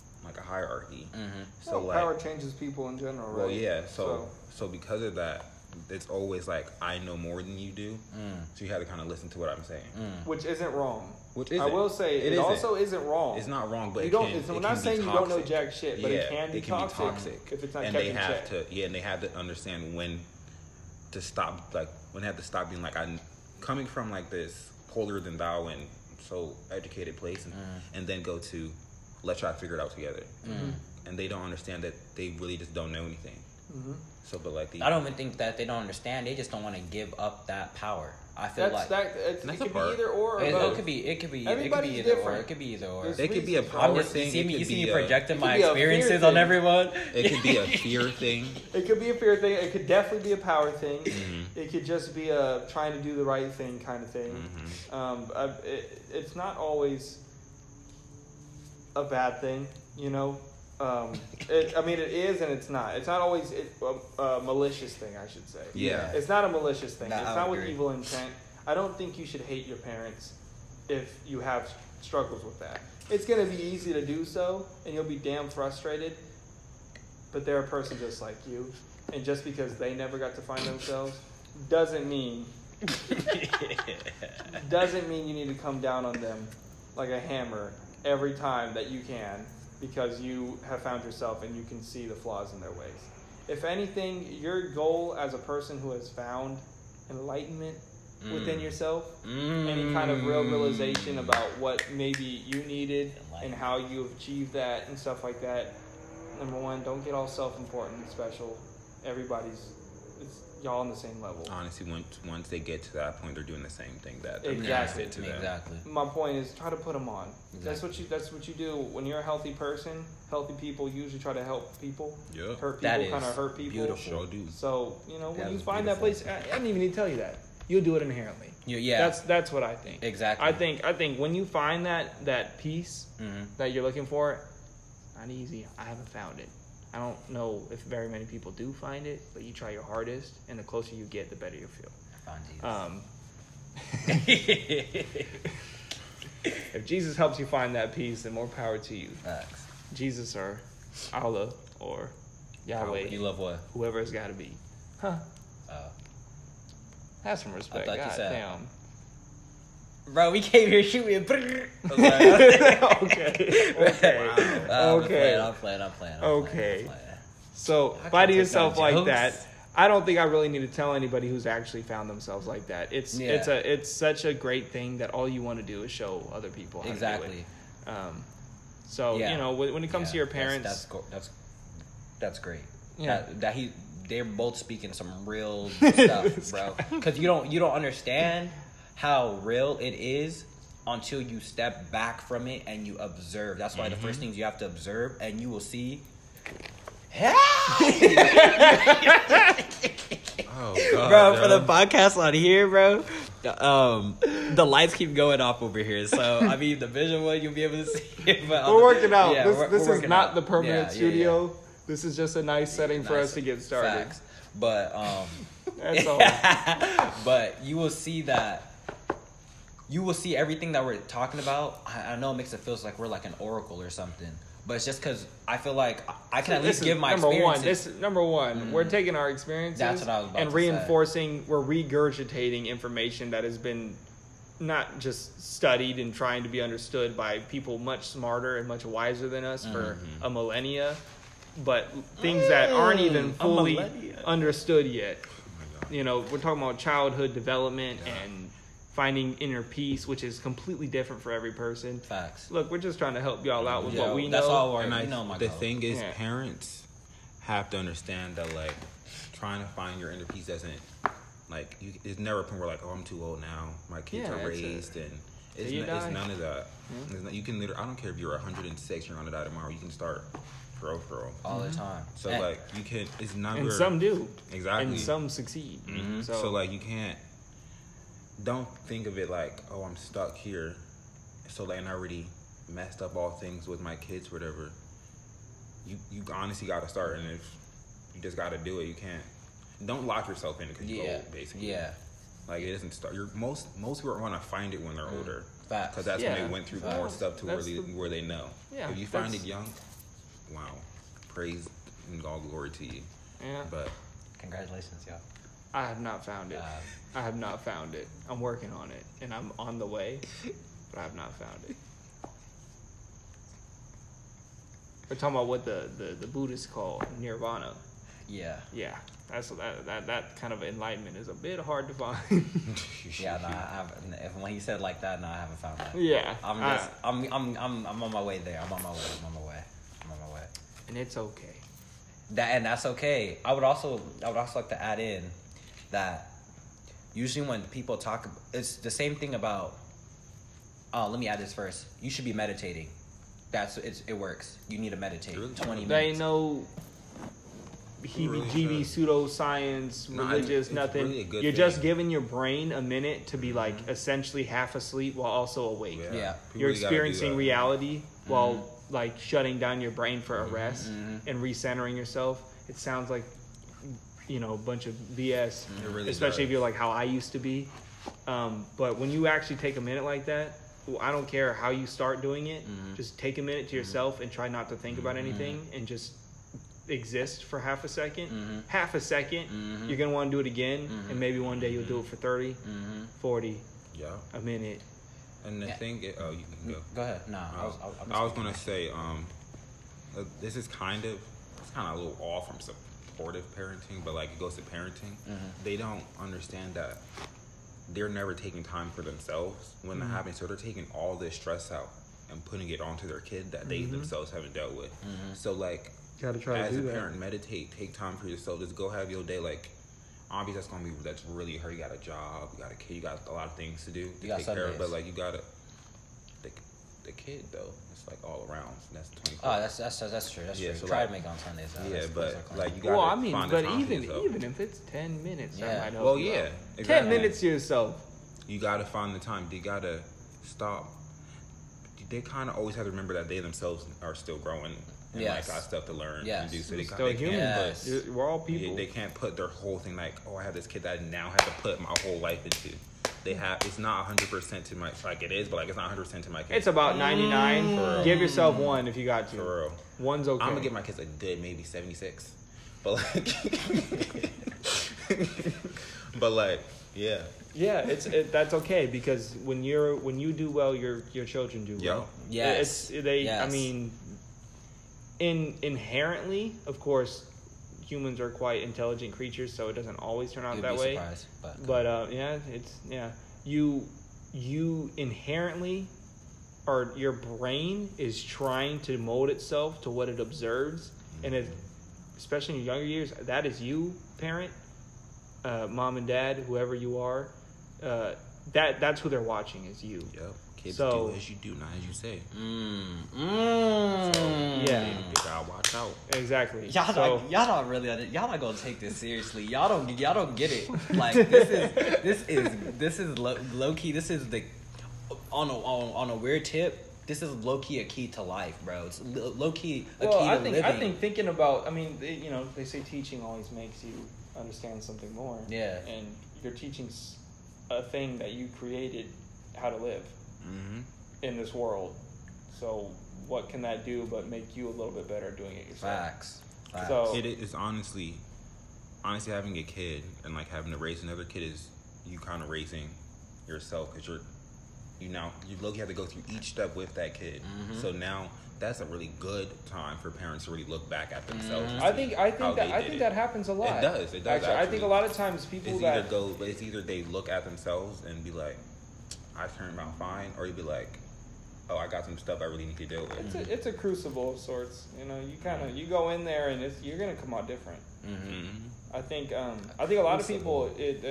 hierarchy. So power changes people in general, right? Well, yeah. So because of that, it's always like I know more than you do, so you have to kind of listen to what I'm saying, which isn't wrong. Which isn't. I will say it also isn't wrong. It's not wrong, but we're not saying you don't know jack shit, but it can be toxic if it's not kept in check. And they have to understand when to stop, like when they have to stop being like I'm coming from like this holier than thou and so educated place, and then go to let's try to figure it out together. And they don't understand that they really just don't know anything. So, but like I don't even think that they don't understand. They just don't want to give up that power. I feel it could be either or. It could be either or. It could be either or. It could be a power thing. You see me projecting my experiences on everyone. It could be a fear thing. It could be a fear thing. It could definitely be a power thing. It could just be a trying to do the right thing kind of thing. It's not always a bad thing, you know. It is and it's not. It's not always a malicious thing, I should say. Yeah. It's not a malicious thing. It's not with evil intent. I don't think you should hate your parents if you have struggles with that. It's going to be easy to do so, and you'll be damn frustrated, but they're a person just like you, and just because they never got to find themselves doesn't mean you need to come down on them like a hammer every time that you can, because you have found yourself and you can see the flaws in their ways. If anything, your goal as a person who has found enlightenment within yourself, any kind of real realization about what maybe you needed and how you have achieved that and stuff like that, number one, don't get all self-important and special. It's y'all on the same level. Honestly, once they get to that point, they're doing the same thing that exactly to them. Exactly. My point is try to put them on. Exactly. That's what you do when you're a healthy person. Healthy people usually try to help people. Yep. Hurt people kind of hurt people. Beautiful. Sure do. So when you find that place, I don't even need to tell you that. You'll do it inherently. Yeah. That's what I think. Exactly. I think when you find that peace that you're looking for, not easy. I haven't found it. I don't know if very many people do find it, but you try your hardest, and the closer you get, the better you feel. I found Jesus. If Jesus helps you find that peace, then more power to you. Facts. Jesus or Allah or Yahweh. You love what? Whoever it's got to be. Huh. Have some respect. I thought you said. Damn. Bro, we came here shooting. Okay. I'm playing. Okay. So, fighting yourself like that, I don't think I really need to tell anybody who's actually found themselves like that. It's such a great thing that all you want to do is show other people how to do it. When it comes to your parents, that's great. Yeah. They're both speaking some real stuff, bro. Because you don't understand how real it is until you step back from it and you observe. That's why the first things you have to observe, and you will see. Oh, God, bro, for the podcast on here, bro, the lights keep going off over here. So, I mean, the vision one, you'll be able to see it. But we're working out. Yeah, this is not the permanent studio. Yeah. This is just a nice setting for us to get started. Facts. But, that's all. But you will see that. You will see everything that we're talking about. I know it makes it feel like we're like an oracle or something. But it's just because I feel like I can at least give my experiences. Number one, we're taking our experiences That's what I was about and to reinforcing, we're regurgitating information that has been not just studied and trying to be understood by people much smarter and much wiser than us for a millennia, but things that aren't even fully understood yet. You know, we're talking about childhood development and finding inner peace, which is completely different for every person. Facts. Look, we're just trying to help y'all out with what we know. That's all the thing is, parents have to understand that, like, trying to find your inner peace doesn't, like, it's never a point where, like, oh, I'm too old now. My kids are raised, and it's none of that. You can literally, I don't care if you're 106, you're going to die tomorrow. You can start for all the time. So, like, you can, it's not and some do. Exactly. And some succeed. So, like, you can't, don't think of it like, oh, I'm stuck here. So, like, and I already messed up all things with my kids, whatever. You honestly got to start, and if you just got to do it, you can't. Don't lock yourself in because you're old, basically. Yeah. Like, it doesn't start. Most people are going to find it when they're older. Facts. Because that's when they went through more stuff to where they know. Yeah, if you find it young, wow. Praise and all glory to you. Yeah. But congratulations, y'all. I have not found it. I have not found it. I'm working on it, and I'm on the way, but I have not found it. We're talking about what the Buddhists call nirvana. Yeah. Yeah, that kind of enlightenment is a bit hard to find. Yeah, no, I haven't. When he said like that, no, I haven't found that. Yeah, I'm on my way there. I'm on my way. And it's okay. That's okay. I would also like to add in that usually when people talk, it's the same thing about. Oh, let me add this first. You should be meditating. It works. You need to meditate. 20 minutes. There ain't no heebie-jeebie pseudoscience, religious, nothing. Really You're just giving your brain a minute to be like essentially half asleep while also awake. Yeah. You're experiencing reality while like shutting down your brain for a rest and recentering yourself. It sounds like, a bunch of BS, really especially does. if you're like how I used to be. But when you actually take a minute like that, I don't care how you start doing it. Just take a minute to yourself and try not to think about anything and just exist for half a second. Half a second. You're going to want to do it again. And maybe one day you'll do it for 30, 40, a minute. And the thing, you can go. Go ahead. No, I was going to say, this is kind of a little off from supportive parenting, but like it goes to parenting. They don't understand that they're never taking time for themselves when that happens. So they're taking all this stress out and putting it onto their kid that they themselves haven't dealt with. So like, gotta try as to do a that. parent, meditate, take time for yourself. Just go have your day. Like, obviously that's really hard. You got a job, you got a kid, you got a lot of things to do to take care of. But like, you gotta the kid though. It's like all around. That's 24. Oh, that's true. That's true. So Try like, to make it on Sundays. But like you gotta find the time for yourself. even if it's 10 minutes, that might help. Well, you yeah, out. exactly. 10 minutes to yourself. You gotta find the time. You gotta stop. They kind of always have to remember that they themselves are still growing and like got stuff to learn and do. So they still human. We're all people. They can't put their whole thing like, oh, I have this kid that I now have to put my whole life into. It's not 100% to my, like it is, but like it's not 100% to my kids. It's about 99. Give yourself one if you got to. For real. One's okay. I'm gonna give my kids a good maybe 76, but like, yeah. Yeah, that's okay because when you do well, your children do well. Yes. I mean, inherently, of course, humans are quite intelligent creatures, so it doesn't always turn out that way. Surprised, but you inherently, or your brain is trying to mold itself to what it observes, and especially in your younger years, that is you, parent, mom and dad, whoever you are. That's who they're watching is you. Yep. Kids do as you do, not as you say. Yeah. You gotta watch out. Exactly. Y'all not gonna take this seriously. Y'all don't get it. Like this is low key. This is the on a weird tip. This is low key a key to life, bro. It's low key a key to living. I think thinking about. I mean, they say teaching always makes you understand something more. Yeah. And you're teaching a thing that you created how to live in this world. So what can that do but make you a little bit better doing it yourself? Facts. So it is honestly having a kid and like having to raise another kid is you kind of raising yourself because you look, you have to go through each step with that kid. So now that's a really good time for parents to really look back at themselves. I think that happens a lot. It does. Actually, I think a lot of times people it's either they look at themselves and be like, I turned out fine, or you'd be like, oh, I got some stuff I really need to deal with. It's a crucible of sorts. You go in there and you're gonna come out different. I think a lot of people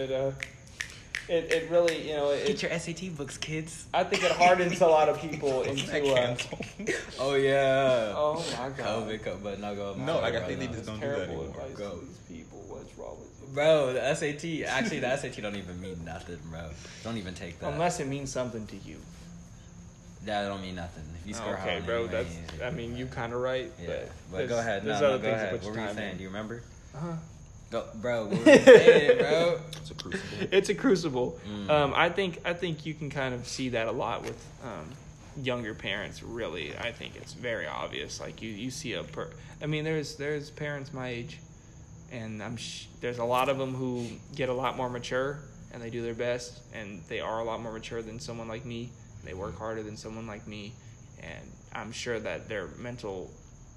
it really, get your SAT books, kids. I think it hardens a lot of people into. Oh yeah. Oh my God. COVID, but no go. No, like I think they just don't do that anymore. Go. These people, what's wrong with you? Bro, the SAT don't even mean nothing, bro. Don't even take that. Unless it means something to you. That don't mean nothing. If you score high, bro. You kind of right. Yeah. But go ahead. There's No, other go things ahead. to put What your were you time saying? in. Do you remember? Uh-huh. Bro, what were you saying, bro? It's a crucible. It's a crucible. I think you can kind of see that a lot with younger parents. Really, I think it's very obvious. Like you see there's parents my age And there's a lot of them who get a lot more mature and they do their best, and they are a lot more mature than someone like me. They work harder than someone like me, and I'm sure that their mental,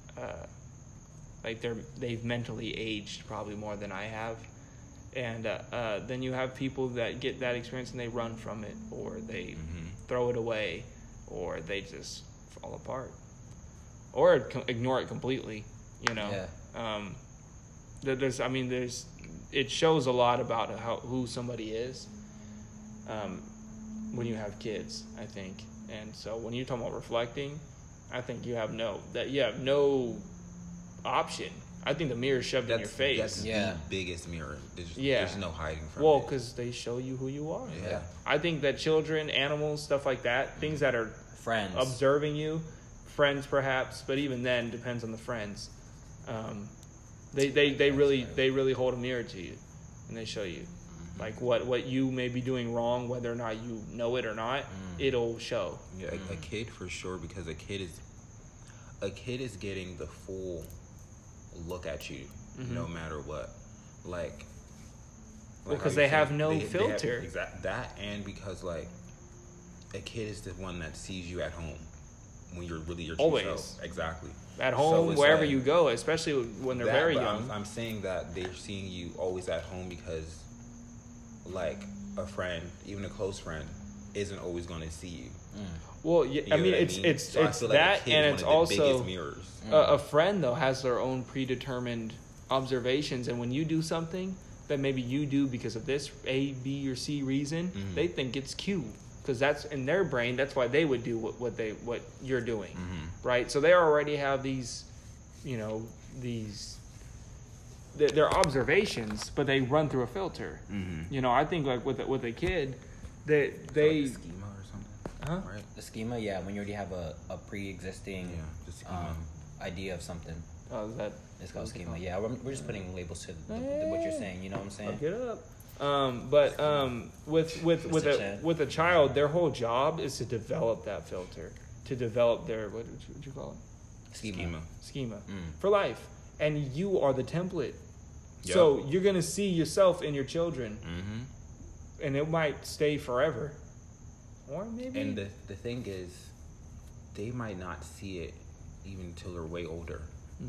they've mentally aged probably more than I have. And then you have people that get that experience and they run from it, or they throw it away, or they just fall apart, or ignore it completely. You know, it shows a lot about who somebody is when you have kids, I think. And so when you're talking about reflecting, I think you have no option. I think the mirror's shoved in your face. That's the biggest mirror. There's no hiding from it. Well, because they show you who you are. Yeah. I think that children, animals, stuff like that, things that are friends observing you, friends perhaps, but even then, depends on the friends. They really hold a mirror to you, and they show you like what you may be doing wrong, whether or not you know it or not. It'll show. Yeah, a kid for sure, because a kid is getting the full look at you, no matter what. Like because they have no filter. That, and because like a kid is the one that sees you at home when you're really your true self. Exactly. At home, so wherever you go, especially when they're very young. I'm saying that they're seeing you always at home because, like, a friend, even a close friend, isn't always going to see you. Well, yeah, I mean, it's that, and it's also a friend though has their own predetermined observations, and when you do something that maybe you do because of this A, B, or C reason, they think it's cute. Because that's in their brain. That's why they would do what you're doing, right? So they already have these, they're observations, but they run through a filter. You know, I think like with a kid, they like the schema or something, right? The schema, when you already have a pre-existing idea of something. Oh, is that? It's called schema. Yeah, we're just putting labels to what you're saying. You know what I'm saying? Look it up. With a child, their whole job is to develop that filter, to develop their what would you call it? Schema for life, and you are the template. Yep. So you're gonna see yourself in your children, and it might stay forever, or maybe. And the thing is, they might not see it even until they're way older.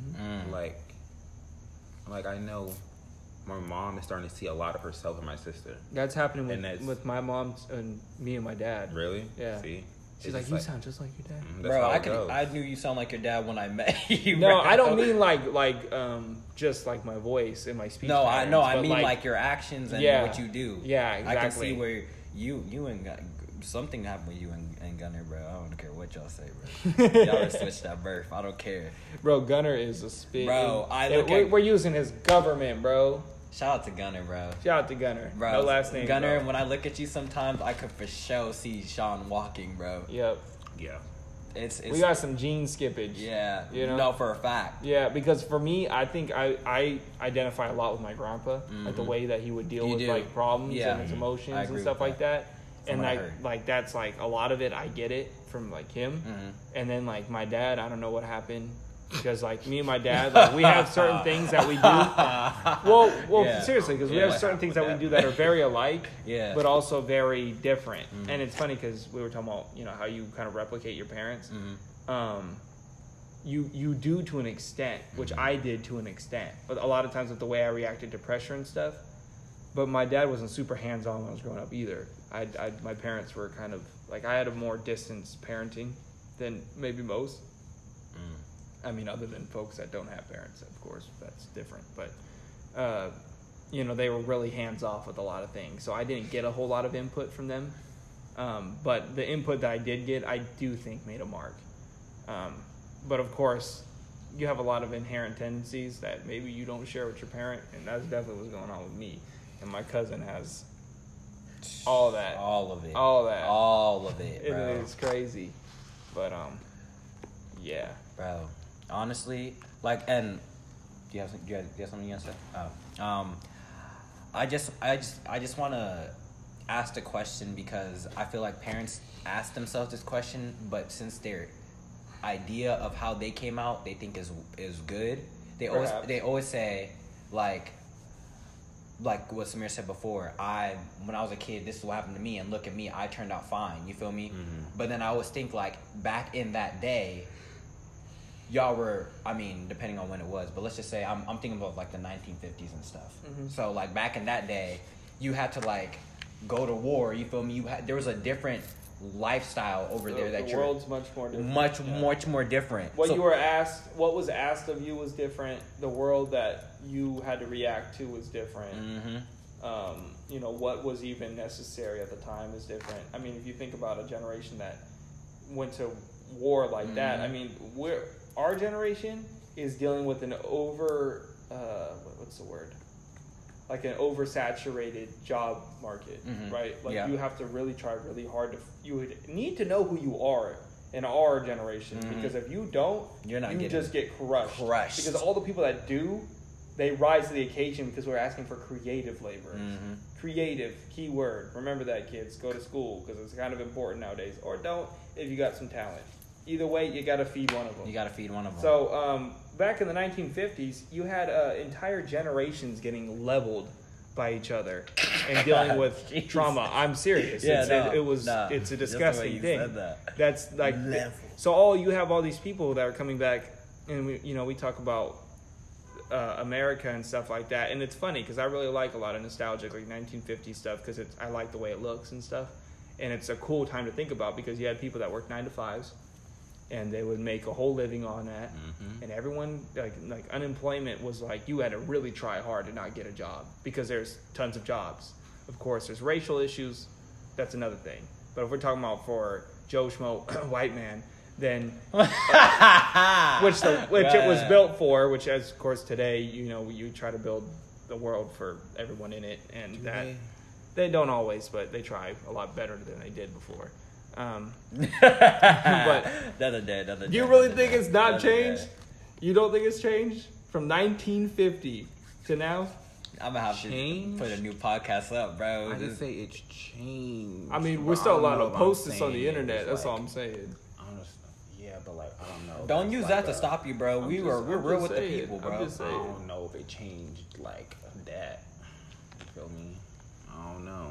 Like I know. My mom is starting to see a lot of herself in my sister. That's happening with my mom and me and my dad. Really? Yeah. See? She's like, you sound just like your dad. Bro, I knew you sound like your dad when I met you. No, bro. I don't mean like just like my voice and my speech. I mean like your actions and what you do. Yeah, exactly. I can see where you and something happened with you and Gunner, bro. I don't care what y'all say, bro. Y'all switched that birth. I don't care. Bro, Gunner is a spit. Bro, we're using his government, bro. Shout out to Gunner, bro. Shout out to Gunner. Bro, no last name, Gunner, bro. when I look at you sometimes, I could for sure see Sean walking, bro. Yep. Yeah. It's we got some gene skippage. Yeah. You know? No, for a fact. Yeah, because for me, I think I identify a lot with my grandpa. Like the way that he would deal with like problems and his emotions and stuff like that. And like that's like a lot of it, I get it from like him. And then like my dad, I don't know what happened. Because like me and my dad, like we have certain things that we do. Well, seriously, because we have certain things that we do that are very alike, but also very different. And it's funny because we were talking about how you kind of replicate your parents. You do to an extent, which I did to an extent, but a lot of times with the way I reacted to pressure and stuff. But my dad wasn't super hands-on when I was growing up either. My parents were kind of like I had a more distanced parenting than maybe most. I mean, other than folks that don't have parents, of course, that's different. But, they were really hands-off with a lot of things. So I didn't get a whole lot of input from them. But the input that I did get, I do think made a mark. But, of course, you have a lot of inherent tendencies that maybe you don't share with your parent. And that's definitely what's going on with me. And my cousin has all that. All of it. All that. All of it, bro. It's crazy. But, yeah. Bro. Honestly, like, and do you have something you want to say? I just want to ask the question because I feel like parents ask themselves this question, but since their idea of how they came out, they think is good. They always say, like what Samir said before, when I was a kid, this is what happened to me, and look at me, I turned out fine. You feel me? Mm-hmm. But then I always think like back in that day, y'all were, I mean, depending on when it was, but let's just say I'm thinking about like the 1950s and stuff. Mm-hmm. So like back in that day, you had to like go to war. You feel me? There was a different lifestyle over there that the world's much more different. Much more different. What was asked of you was different. The world that you had to react to was different. Mm-hmm. What was even necessary at the time is different. I mean, if you think about a generation that went to war like mm-hmm. that, I mean, our generation is dealing with an like an oversaturated job market, mm-hmm. right? Like you have to really try really hard you would need to know who you are in our generation, mm-hmm. because if you don't, you just get crushed. Because all the people that do, they rise to the occasion because we're asking for creative labor. Mm-hmm. Creative, key word. Remember that, kids. Go to school because it's kind of important nowadays. Or don't if you got some talent. Either way, you got to feed one of them. So back in the 1950s, you had entire generations getting leveled by each other and dealing with trauma. I'm serious. Yeah, it's a disgusting thing. That's like so. You have all these people that are coming back, and we talk about America and stuff like that, and it's funny because I really like a lot of nostalgic like 1950s stuff because I like the way it looks and stuff, and it's a cool time to think about because you had people that worked 9 to 5s. And they would make a whole living on that, mm-hmm. and everyone like unemployment was like you had to really try hard to not get a job because there's tons of jobs. Of course, there's racial issues. That's another thing. But if we're talking about for Joe Schmo, white man, then which it was built for, which as of course today you try to build the world for everyone in it, and they don't always, but they try a lot better than they did before. But do you really think it's not changed? You don't think it's changed from 1950 to now? I'm gonna have to put a new podcast up, bro. I didn't say it's changed. I mean, we're still allowed to post this on the internet. That's all I'm saying. Yeah, but like I don't know. Don't use that to stop you, bro. We're real with the people, bro. I don't know if it changed like that. You feel me? I don't know.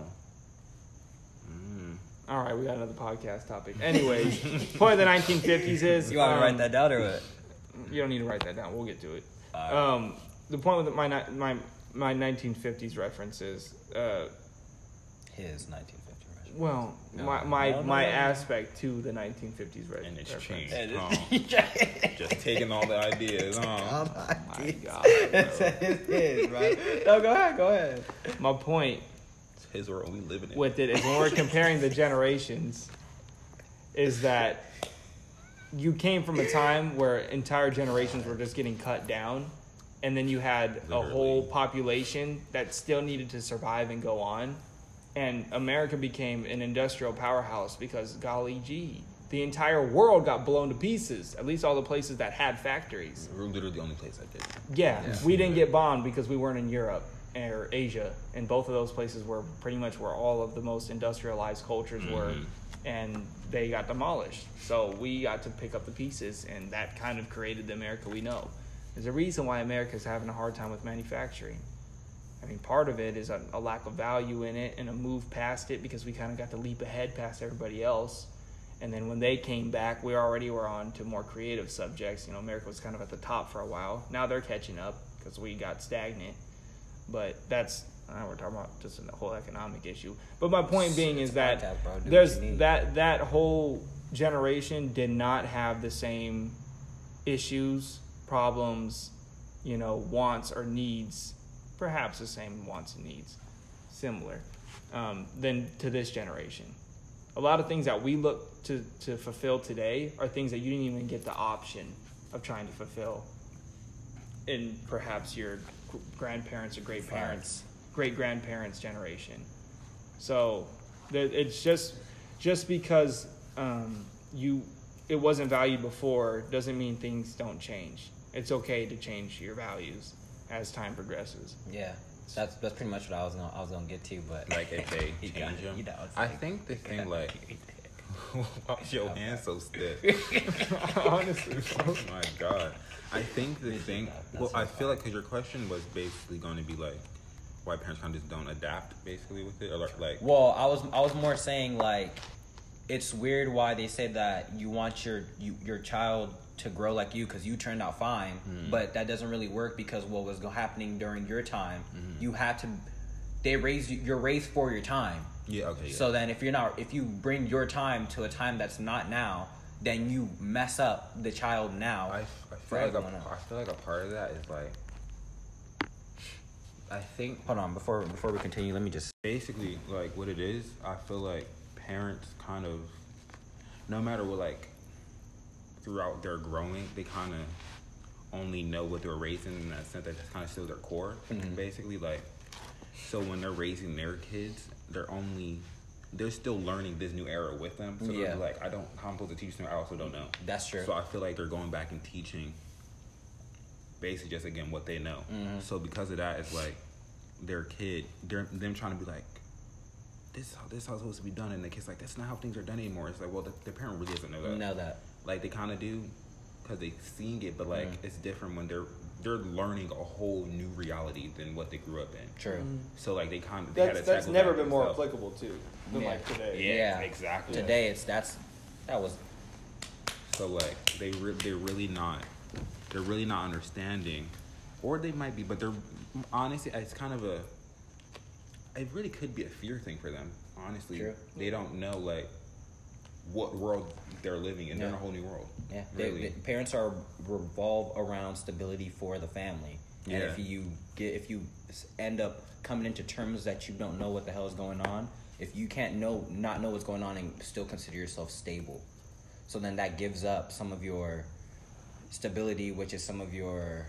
All right, we got another podcast topic. Anyways, point of the 1950s is... You want me to write that down or what? You don't need to write that down. We'll get to it. The point with my 1950s reference is... His 1950s reference. Well, my aspect to the 1950s reference. And it's changed. Just taking all the ideas. Oh my God. It's his, right? No, go ahead. My point... His world we live in it. With it is when we're comparing the generations is that you came from a time where entire generations were just getting cut down, and then you had a whole population that still needed to survive and go on, and America became an industrial powerhouse because golly gee, the entire world got blown to pieces, at least all the places that had factories. We're literally the only place that did. Yeah, we didn't get bombed because we weren't in Europe or Asia, and both of those places were pretty much where all of the most industrialized cultures were, and they got demolished. So we got to pick up the pieces, and that kind of created the America we know. There's a reason why America's having a hard time with manufacturing. I mean, part of it is a lack of value in it and a move past it because we kind of got to leap ahead past everybody else. And then when they came back, we already were on to more creative subjects. America was kind of at the top for a while. Now they're catching up because we got stagnant. But that's we're talking about just a whole economic issue. But my point being is that there's that whole generation did not have the same issues, problems, wants or needs, perhaps the same wants and needs, similar, than to this generation. A lot of things that we look to fulfill today are things that you didn't even get the option of trying to fulfill in perhaps your grandparents or great-grandparents generation. So it's just because it wasn't valued before doesn't mean things don't change. It's okay to change your values as time progresses. Yeah, that's pretty much what I was gonna get to. But like if they change them, I think the thing Why is your hand so stiff? Honestly. Oh my god. I think the thing. Well, I feel like because your question was basically going to be like, why parents kind of just don't adapt, basically, with it, or like. Well, I was more saying like, it's weird why they say that you want your child to grow like you because you turned out fine, but that doesn't really work because what was happening during your time, you had to. You're raised for your time. Yeah. Okay. Yeah. So then, if you bring your time to a time that's not now, then you mess up the child now. I feel like a part of that is like. I think. Hold on, before we continue, let me just. Basically, like what it is, I feel like parents kind of, no matter what, like throughout their growing, they kind of only know what they're raising in that sense. That's kind of still their core, basically. Like, so when they're raising their kids, they're still learning this new era with them. So they're like, how I'm supposed to teach them, I also don't know. That's true. So I feel like they're going back and teaching basically just again what they know. So because of that, it's like their kid, them trying to be like, this is how it's supposed to be done, and the kid's like, that's not how things are done anymore. It's like, well, the parent really doesn't know that. Like they kind of do because they've seen it, but like it's different when they're learning a whole new reality than what they grew up in. True. So like they kind of that's never been more applicable too than like today. Yeah, exactly. Today that was. So like they're really not understanding, or they might be, but they're honestly it's kind of it really could be a fear thing for them. Honestly, True. They don't know like what world they're living in. They're in a whole new world. Yeah, really. Parents revolve around stability for the family. And if you end up coming into terms that you don't know what the hell is going on, if you can't not know what's going on and still consider yourself stable, so then that gives up some of your stability, which is some of your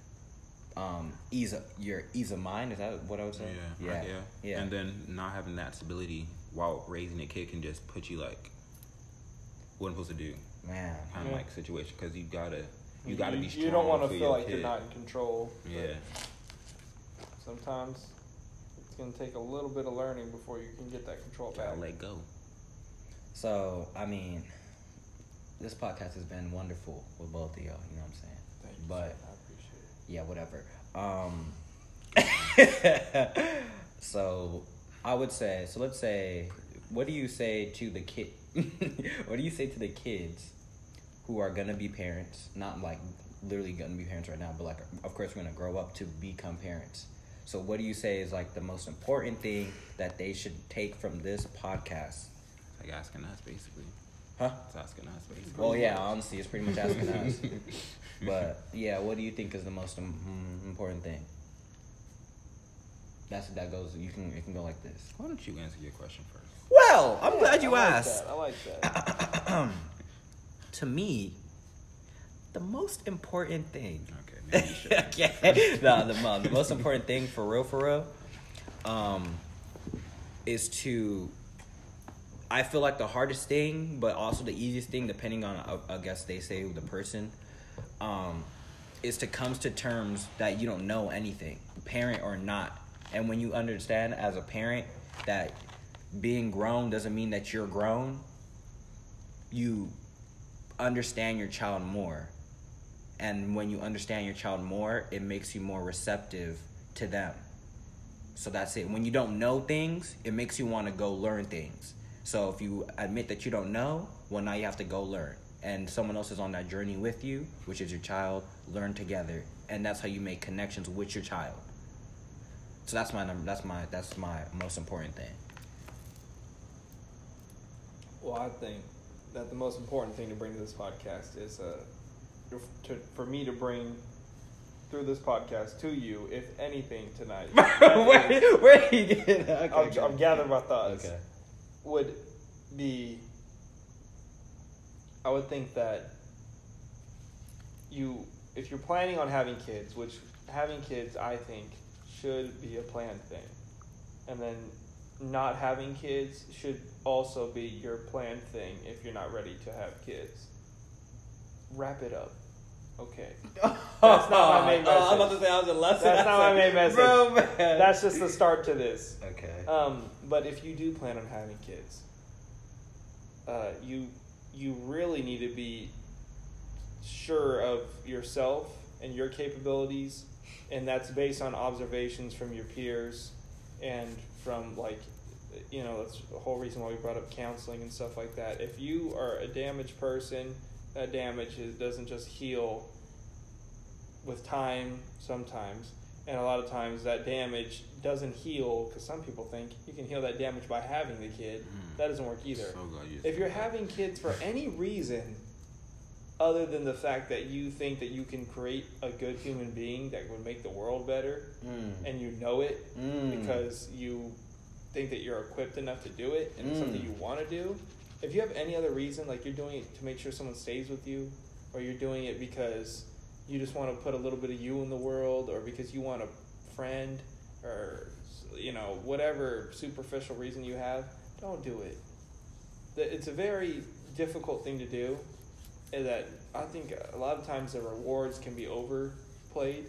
ease of mind. Is that what I would say? Yeah. And then not having that stability while raising a kid can just put you like, what I'm supposed to do, man, kind of like situation, because you gotta be strong. You don't want to feel like kid. you're not in control. Yeah. Sometimes it's gonna take a little bit of learning before you can get that control back. Gotta let go. So I mean, this podcast has been wonderful with both of y'all. You know what I'm saying? Thank you, but I appreciate it. yeah, whatever. So I would say. So let's say, what do you say to the kid? What do you say to the kids who are gonna be parents? Not like literally gonna be parents right now, but like, of course, we're gonna grow up to become parents. So what do you say is like the most important thing that they should take from this podcast? Like asking us, basically. Huh? It's asking us, basically. Well, yeah, honestly, it's pretty much asking us. But yeah, what do you think is the most important thing? That goes. It can go like this. Why don't you answer your question first? Well, I'm glad you asked. I like that. To me, the most important thing. Okay, maybe you should. Okay. No, the most important thing for real, is to. I feel like the hardest thing, but also the easiest thing, depending on, I guess they say the person, is to come to terms that you don't know anything, parent or not. And when you understand as a parent that being grown doesn't mean that you're grown, you understand your child more. And when you understand your child more, it makes you more receptive to them. So that's it. When you don't know things, it makes you want to go learn things. So if you admit that you don't know, well, now you have to go learn. And someone else is on that journey with you, which is your child. Learn together. And that's how you make connections with your child. So that's my most important thing. Well, I think that the most important thing to bring to this podcast is for me to bring through this podcast to you, if anything, tonight. Where are you getting that? Okay, I'm gathering my thoughts. Okay. Would be, I would think that if you're planning on having kids, which having kids, I think, should be a planned thing. And then not having kids should also be your planned thing if you're not ready to have kids. Wrap it up. Okay. That's not my main message. I'm about to say I was a lesson. That's not my main message. Bro, man. That's just the start to this. Okay. But if you do plan on having kids, you really need to be sure of yourself and your capabilities, and that's based on observations from your peers and from that's the whole reason why we brought up counseling and stuff like that. If you are a damaged person, that damage doesn't just heal with time sometimes, and a lot of times that damage doesn't heal because some people think you can heal that damage by having the kid. That doesn't work either. So glad you If you're having kids for any reason other than the fact that you think that you can create a good human being that would make the world better, and you know it because you think that you're equipped enough to do it and it's something you want to do, if you have any other reason, like you're doing it to make sure someone stays with you, or you're doing it because you just want to put a little bit of you in the world, or because you want a friend, or whatever superficial reason you have, don't do it. It's a very difficult thing to do, and that I think a lot of times the rewards can be overplayed.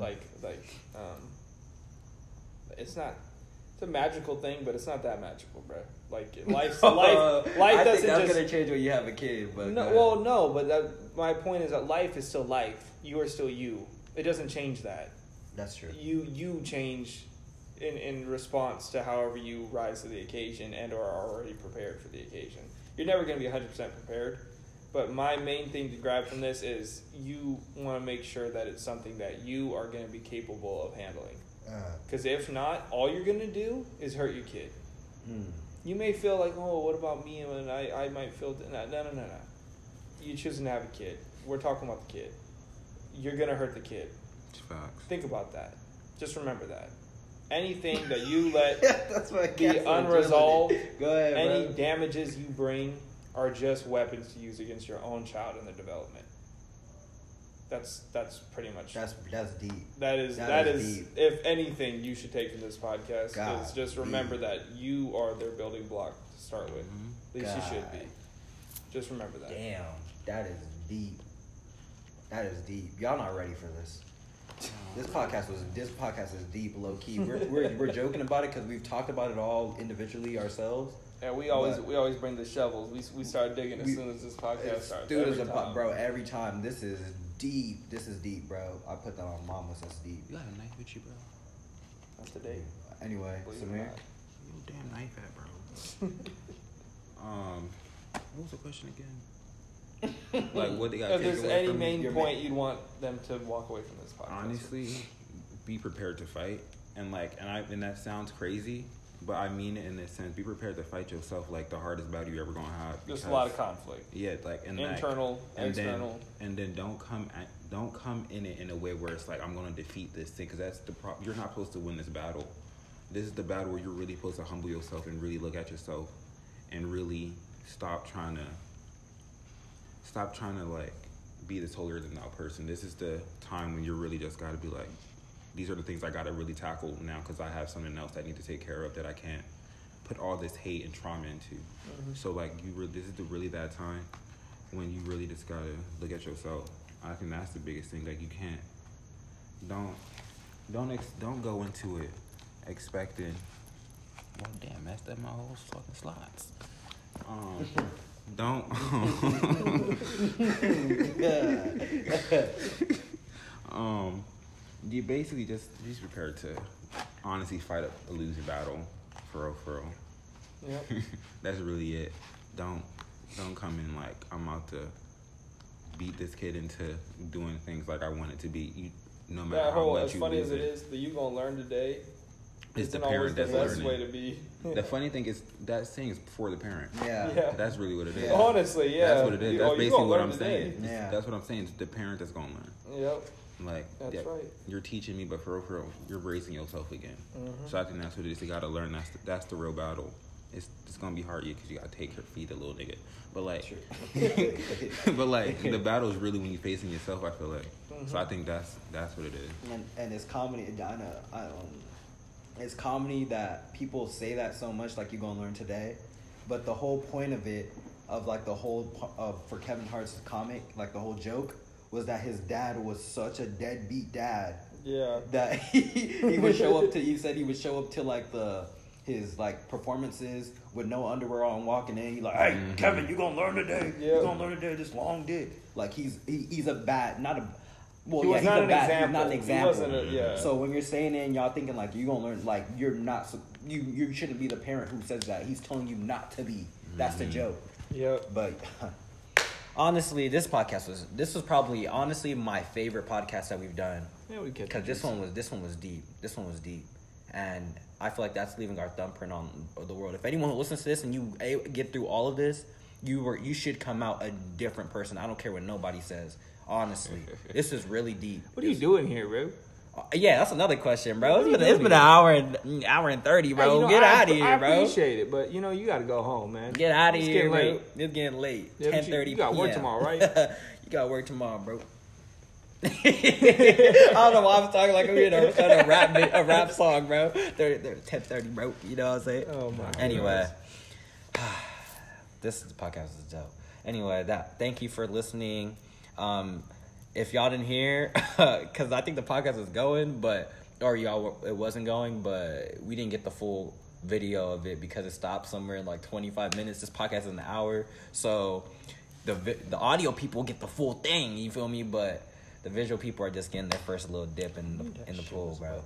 It's a magical thing, but it's not that magical, bro. Like life doesn't that's gonna change when you have a kid, but my point is that life is still life. You are still you. It doesn't change that. That's true. You change in response to however you rise to the occasion and or are already prepared for the occasion. You're never going to be 100% prepared, but my main thing to grab from this is you want to make sure that it's something that you are going to be capable of handling. Because if not, all you're going to do is hurt your kid. You may feel like, oh, what about me? And I might feel... No. You're choosing to have a kid. We're talking about the kid. You're going to hurt the kid. Facts. Think about that. Just remember that. Anything that you let that's what be unresolved, Go ahead, any bro. damages you bring are just weapons to use against your own child in their development. That's pretty much... That's deep. That is deep. If anything you should take from this podcast, God, is just remember that you are their building block to start with. At least you should be. Just remember that. Damn, that is deep. That is deep. Y'all not ready for this. This podcast is deep, low key. We're joking about it because we've talked about it all individually ourselves. Yeah, we always bring the shovels. We start digging as soon as this podcast starts. Bro, every time. This is deep. This is deep, bro. I put that on Mama. That's deep. You got a knife with you, bro? That's the date. Anyway, Samir. Your damn knife at, bro. What was the question again? Like, what they got? If there's any main point you'd want them to walk away from this podcast. Honestly, be prepared to fight, and that sounds crazy, but I mean it in this sense. Be prepared to fight yourself, like the hardest battle you're ever gonna have. Just a lot of conflict. Yeah, like internal, external, and then don't come in it in a way where it's like I'm gonna defeat this thing, because that's the problem. You're not supposed to win this battle. This is the battle where you're really supposed to humble yourself and really look at yourself, and really stop trying to like be this holier than thou person. This is the time when you really just got to be like, these are the things I got to really tackle now, because I have something else I need to take care of that I can't put all this hate and trauma into. So like this is really that time when you really just got to look at yourself. I think that's the biggest thing. Like, you can't, don't go into it expecting, well, damn, messed up my whole fucking slides. Don't you basically just prepared to honestly fight a losing battle, for real. Yep. That's really it. Don't come in like I'm out to beat this kid into doing things like I want it to be. No matter that how whole, much as you funny lose as it is, that you gonna learn today. It's the always parent the that's best learning. way to be. The funny thing is that saying is for the parent. Yeah. That's really what it is. Yeah. Honestly, yeah. That's what it is. That's basically what I'm saying. Yeah. That's what I'm saying. It's the parent that's gonna learn. Yep. Like, That's right. You're teaching me, but for real, you're raising yourself again. So I think that's what it is. You gotta learn. That's the real battle. It's gonna be hard, because you gotta take her feed a little nigga. But like, but like the battle is really when you're facing yourself. I feel like. So I think that's what it is. And it's comedy. It's comedy that people say that so much, like you're gonna learn today, but the whole point of it, of like the whole for Kevin Hart's comic, like the whole joke was that his dad was such a deadbeat dad. Yeah. That he would show up to. He said he would show up to like the his like performances with no underwear on, walking in. He's like, "Hey, Kevin, you gonna learn today? You gonna learn today? This long dick." Like he's a bad, not a. Well, He yeah, was not he's an a bad. example. He's not an He example. wasn't yeah. So when you're saying it and y'all thinking like you gonna learn, like you're not. You shouldn't be the parent who says that. He's telling you not to be. That's the joke. Yep. But honestly, this was probably honestly my favorite podcast that we've done. Yeah, we get Because this one was deep. This one was deep, and I feel like that's leaving our thumbprint on the world. If anyone who listens to this and you get through all of this, you should come out a different person. I don't care what nobody says. Honestly, this is really deep. What are you doing here, bro? Yeah, that's another question, bro. What are you It's doing been an hour and 30, bro. Hey, you know, Get out of here, I bro. appreciate it, but you know you got to go home, man. Get out of It's here, getting bro. late. It's getting late. Yeah, 10:30. you got work tomorrow, right? You got work tomorrow, bro. I don't know why I'm talking like I'm in a rap song, bro. 10:30, bro. You know what I'm saying? Oh my. Anyway, this podcast is dope. Anyway, thank you for listening. If y'all didn't hear, because I think the podcast was going, it wasn't going, but we didn't get the full video of it because it stopped somewhere in like 25 minutes. This podcast is an hour, so the audio people get the full thing. You feel me? But the visual people are just getting their first little dip in the pool, bro.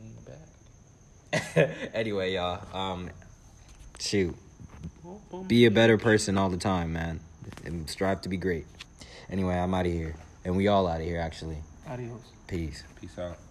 Anyway, y'all. Shoot. Be a better person all the time, man, and strive to be great. Anyway, I'm out of here. And we all out of here, actually. Adios. Peace. Peace out.